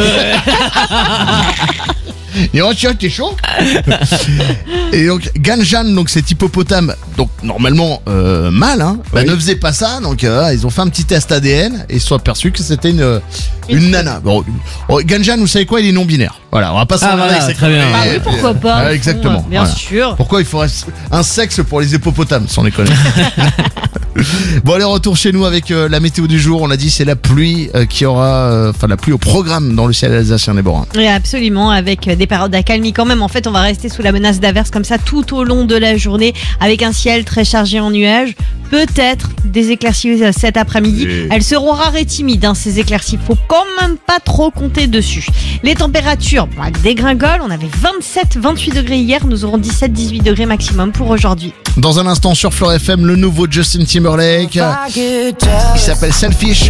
[SPEAKER 2] Et oh tiens, t'es chaud. Et donc Ganjan, donc cet hippopotame, donc normalement mâle, hein, bah, ne faisait pas ça. Donc ils ont fait un petit test ADN et ils se sont aperçus que c'était une nana. Bon, Ganjan, vous savez quoi, il est non binaire. Voilà, on va pas s'emmerder
[SPEAKER 3] voilà,
[SPEAKER 2] avec ces
[SPEAKER 3] très bien.
[SPEAKER 2] conneries.
[SPEAKER 1] Ah oui, pourquoi pas.
[SPEAKER 2] Ouais, exactement.
[SPEAKER 1] Bien
[SPEAKER 2] Voilà.
[SPEAKER 1] sûr.
[SPEAKER 2] Pourquoi il faudrait un sexe pour les hippopotames, sans les connaître. Bon, allez, retour chez nous avec la météo du jour. On a dit c'est la pluie qui aura, la pluie au programme dans le ciel alsacien des Borins.
[SPEAKER 1] Oui, absolument, avec des périodes d'accalmie quand même. En fait, on va rester sous la menace d'averses comme ça tout au long de la journée, avec un ciel très chargé en nuages. Peut-être des éclaircies cet après-midi. Elles seront rares et timides, hein, ces éclaircies. Faut quand même pas trop compter dessus. Les températures dégringolent. On avait 27-28 degrés hier. Nous aurons 17-18 degrés maximum pour aujourd'hui.
[SPEAKER 2] Dans un instant sur Fleur FM, le nouveau Justin Timberlake. Il s'appelle Selfish.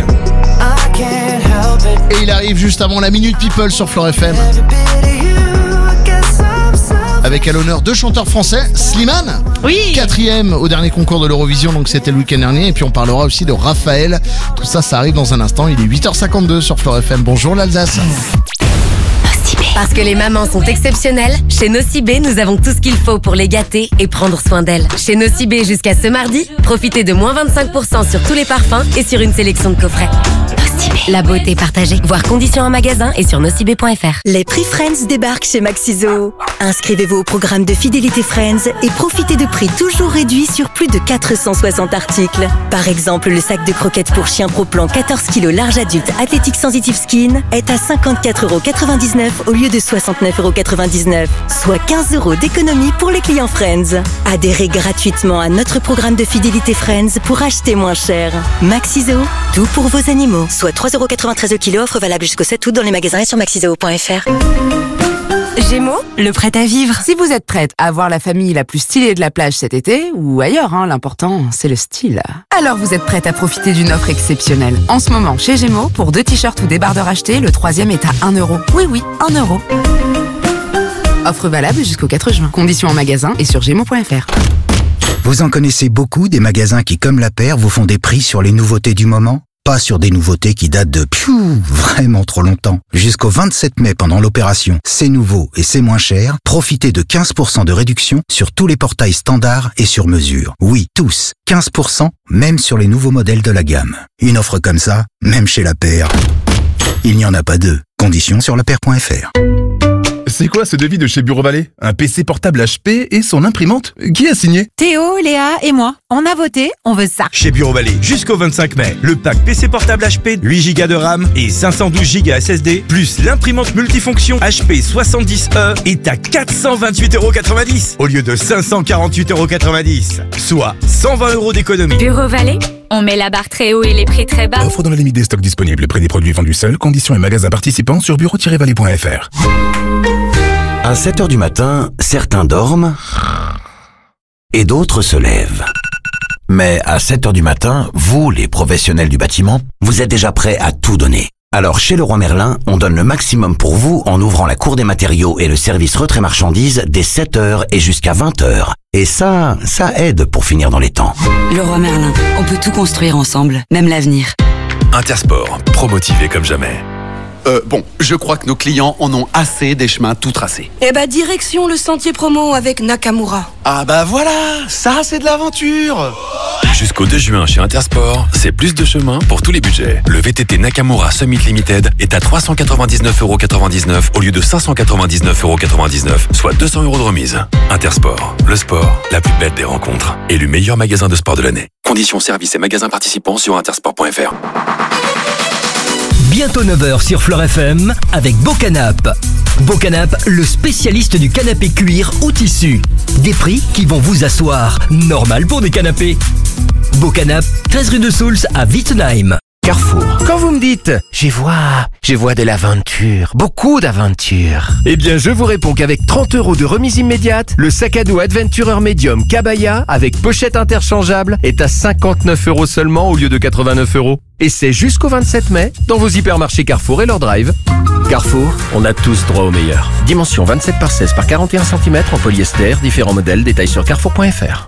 [SPEAKER 2] Et il arrive juste avant la Minute People sur Fleur FM. Avec à l'honneur deux chanteurs français, Slimane,
[SPEAKER 1] oui,
[SPEAKER 2] 4e au dernier concours de l'Eurovision, donc c'était le week-end dernier. Et puis on parlera aussi de Raphaël. Tout ça, ça arrive dans un instant. Il est 8h52 sur Fleur FM. Bonjour l'Alsace.
[SPEAKER 9] Parce que les mamans sont exceptionnelles, chez Nocibé, nous avons tout ce qu'il faut pour les gâter et prendre soin d'elles. Chez Nocibé, jusqu'à ce mardi, profitez de moins 25% sur tous les parfums et sur une sélection de coffrets. La beauté partagée. Voir conditions en magasin et sur nocibé.fr.
[SPEAKER 7] Les prix Friends débarquent chez Maxiso. Inscrivez-vous au programme de fidélité Friends et profitez de prix toujours réduits sur plus de 460 articles. Par exemple, le sac de croquettes pour chien Pro Plan 14 kg large adulte Athletic Sensitive Skin est à 54,99€ au lieu de 69,99€, soit 15 € d'économie pour les clients Friends. Adhérez gratuitement à notre programme de fidélité Friends pour acheter moins cher. Maxiso, tout pour vos animaux. Soit 3,93€ le kilo, offre valable jusqu'au 7 août dans les magasins et sur maxiseo.fr.
[SPEAKER 11] Gémeaux, le prêt à vivre. Si vous êtes prête à voir la famille la plus stylée de la plage cet été, ou ailleurs, l'important c'est le style. Alors vous êtes prête à profiter d'une offre exceptionnelle. En ce moment, chez Gémeaux, pour 2 t-shirts ou débardeurs achetés, le 3e est à 1€. Oui, 1€. Offre valable jusqu'au 4 juin. Conditions en magasin et sur gémeaux.fr.
[SPEAKER 12] Vous en connaissez beaucoup des magasins qui, comme la paire, vous font des prix sur les nouveautés du moment? Pas sur des nouveautés qui datent de vraiment trop longtemps. Jusqu'au 27 mai pendant l'opération C'est nouveau et c'est moins cher, profitez de 15% de réduction sur tous les portails standards et sur mesure. Oui, tous. 15%, même sur les nouveaux modèles de la gamme. Une offre comme ça, même chez la paire, il n'y en a pas deux. Conditions sur lapaire.fr.
[SPEAKER 13] C'est quoi ce devis de chez Bureau Vallée? Un PC portable HP et son imprimante? Qui a signé?
[SPEAKER 25] Théo, Léa et moi. On a voté, on veut ça.
[SPEAKER 26] Chez Bureau Vallée, jusqu'au 25 mai, le pack PC portable HP, 8 Go de RAM et 512 Go SSD, plus l'imprimante multifonction HP 70E est à 428,90€ au lieu de 548,90€, soit 120€ d'économie.
[SPEAKER 27] Bureau Vallée, on met la barre très haut et les prix très bas.
[SPEAKER 13] Offre dans la limite des stocks disponibles. Prix des produits vendus seuls. Conditions et magasins participants sur bureau-vallée.fr.
[SPEAKER 28] À 7h du matin, certains dorment et d'autres se lèvent. Mais à 7h du matin, vous, les professionnels du bâtiment, vous êtes déjà prêts à tout donner. Alors chez Leroy Merlin, on donne le maximum pour vous en ouvrant la cour des matériaux et le service retrait marchandises dès 7h et jusqu'à 20h. Et ça aide pour finir dans les temps.
[SPEAKER 29] Leroy Merlin, on peut tout construire ensemble, même l'avenir.
[SPEAKER 30] Intersport, promotivé comme jamais.
[SPEAKER 14] Bon, je crois que nos clients en ont assez des chemins tout tracés.
[SPEAKER 15] Eh bah, direction le sentier promo avec Nakamura.
[SPEAKER 14] Ah bah voilà, ça c'est de l'aventure.
[SPEAKER 16] Jusqu'au 2 juin chez Intersport, c'est plus de chemin pour tous les budgets. Le VTT Nakamura Summit Limited est à 399,99€ au lieu de 599,99€, soit 200€ de remise. Intersport, le sport, la plus belle des rencontres. Élu meilleur magasin de sport de l'année. Conditions, services et magasins participants sur intersport.fr.
[SPEAKER 10] Bientôt 9h sur Fleur FM avec Beaucanap. Beaucanap, le spécialiste du canapé cuir ou tissu. Des prix qui vont vous asseoir. Normal pour des canapés. Beaucanap, 13 rue de Souls à Wittenheim.
[SPEAKER 17] Carrefour. Quand vous me dites « je vois de l'aventure, beaucoup d'aventure », eh bien je vous réponds qu'avec 30€ de remise immédiate, le sac à dos Adventurer Medium Kabaya avec pochette interchangeable est à 59€ seulement au lieu de 89€. Et c'est jusqu'au 27 mai dans vos hypermarchés Carrefour et leur drive. Carrefour, on a tous droit au meilleur. Dimension 27 par 16 par 41 cm en polyester, différents modèles, détails sur carrefour.fr.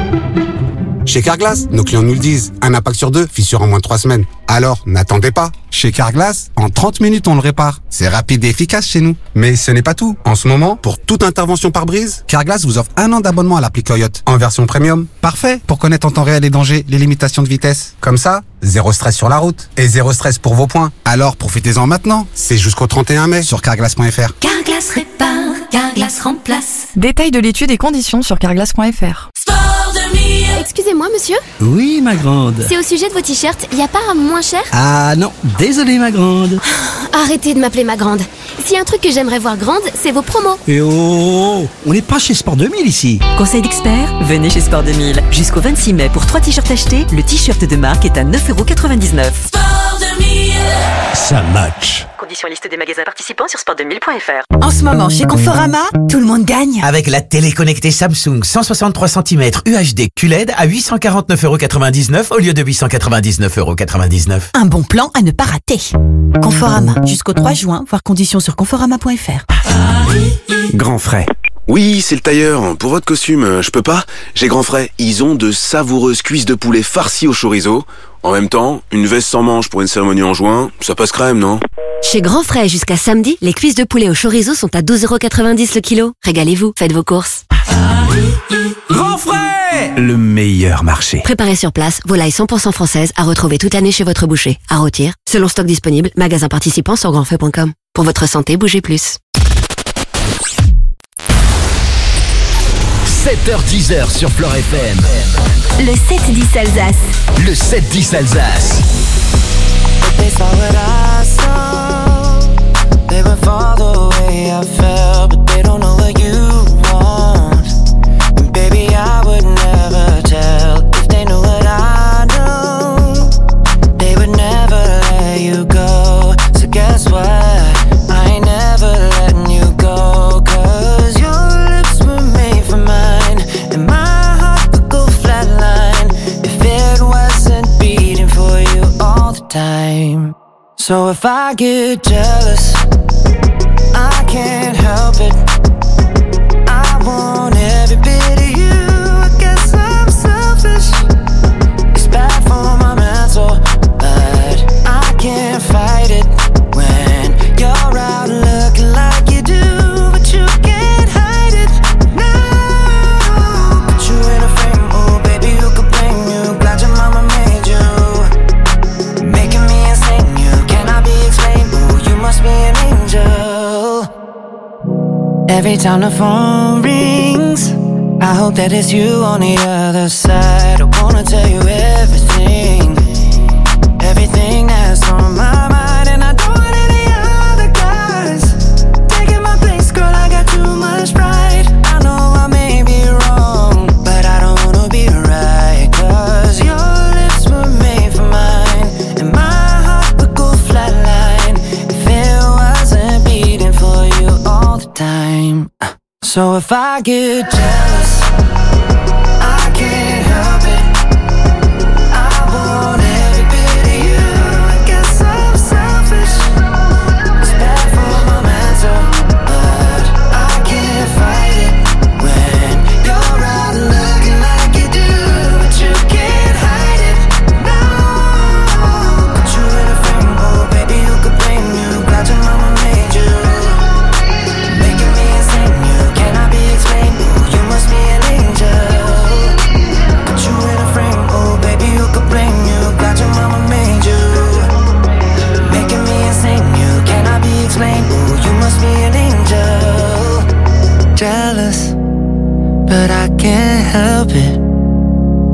[SPEAKER 18] Chez Carglass, nos clients nous le disent, un impact sur 2, fissure en moins de 3 semaines. Alors, n'attendez pas. Chez Carglass, en 30 minutes, on le répare. C'est rapide et efficace chez nous. Mais ce n'est pas tout. En ce moment, pour toute intervention par brise, Carglass vous offre 1 an d'abonnement à l'appli Coyote, en version premium. Parfait pour connaître en temps réel les dangers, les limitations de vitesse. Comme ça, zéro stress sur la route. Et zéro stress pour vos points. Alors, profitez-en maintenant. C'est jusqu'au 31 mai sur carglass.fr.
[SPEAKER 6] Carglass répare, Carglass remplace.
[SPEAKER 19] Détails de l'étude et conditions sur carglass.fr.
[SPEAKER 20] Excusez-moi, monsieur.
[SPEAKER 21] Oui, ma grande.
[SPEAKER 20] C'est au sujet de vos t-shirts. Y a pas un moins cher?
[SPEAKER 21] Ah non, désolé, ma grande.
[SPEAKER 20] Arrêtez de m'appeler ma grande. S'il y a un truc que j'aimerais voir grande, c'est vos promos.
[SPEAKER 21] Et oh, on n'est pas chez Sport 2000 ici.
[SPEAKER 7] Conseil d'expert, venez chez Sport 2000. Jusqu'au 26 mai, pour 3 t-shirts achetés, le t-shirt de marque est à 9,99€.
[SPEAKER 20] Sport 2000.
[SPEAKER 21] Ça match.
[SPEAKER 7] Conditions liste des magasins participants sur sport2000.fr.
[SPEAKER 25] En ce moment, chez Conforama, tout le monde gagne.
[SPEAKER 29] Avec la télé connectée Samsung 163 cm UHD QLED à 849,99€ au lieu de 899,99€.
[SPEAKER 25] Un bon plan à ne pas rater. Conforama, jusqu'au 3 juin, voir conditions sur conforama.fr.
[SPEAKER 28] Grand Frais. Oui, c'est le tailleur. Pour votre costume, je peux pas. J'ai Grand Frais. Ils ont de savoureuses cuisses de poulet farcies au chorizo. En même temps, une veste sans manches pour une cérémonie en juin, ça passe crème, non?
[SPEAKER 9] Chez Grand Frais, jusqu'à samedi, les cuisses de poulet au chorizo sont à 12,90€ le kilo. Régalez-vous, faites vos courses.
[SPEAKER 28] Grand Frais, le meilleur marché.
[SPEAKER 9] Préparez sur place, volaille 100% française à retrouver toute l'année chez votre boucher. À rôtir, selon stock disponible, magasin participant sur grandfrais.com. Pour votre santé, bougez plus.
[SPEAKER 10] 7h-10h sur Fleur FM.
[SPEAKER 7] Le 7-10 Alsace.
[SPEAKER 10] Le 7-10 Alsace.
[SPEAKER 24] They saw what I saw. They would fall the way I felt, but they don't know what you want. And baby, I would never tell if they knew what I know. They would never let you go. So guess what? I ain't never letting you go. 'Cause your lips were made for mine, and my heart would go flatline if it wasn't beating for you all the time. So if I get jealous, I can't help it. I want every bit of you. I guess I'm selfish. It's bad for my mental, but I can't fight it when you're out looking like you do, but you can't hide it. No, put you in a frame, oh baby, who could blame you? Glad your mama made you, making me insane. You cannot be explained, oh you must be an angel. Every time the phone rings, I hope that it's you on the other side. I wanna tell you everything, everything that's on my mind. And I don't want any other guys taking my place, girl, I got too much pride. I know I may be wrong, but I don't wanna be right. 'Cause your lips were made for mine, and my heart would go flatline if it wasn't beating for you all the time. So if I get jealous,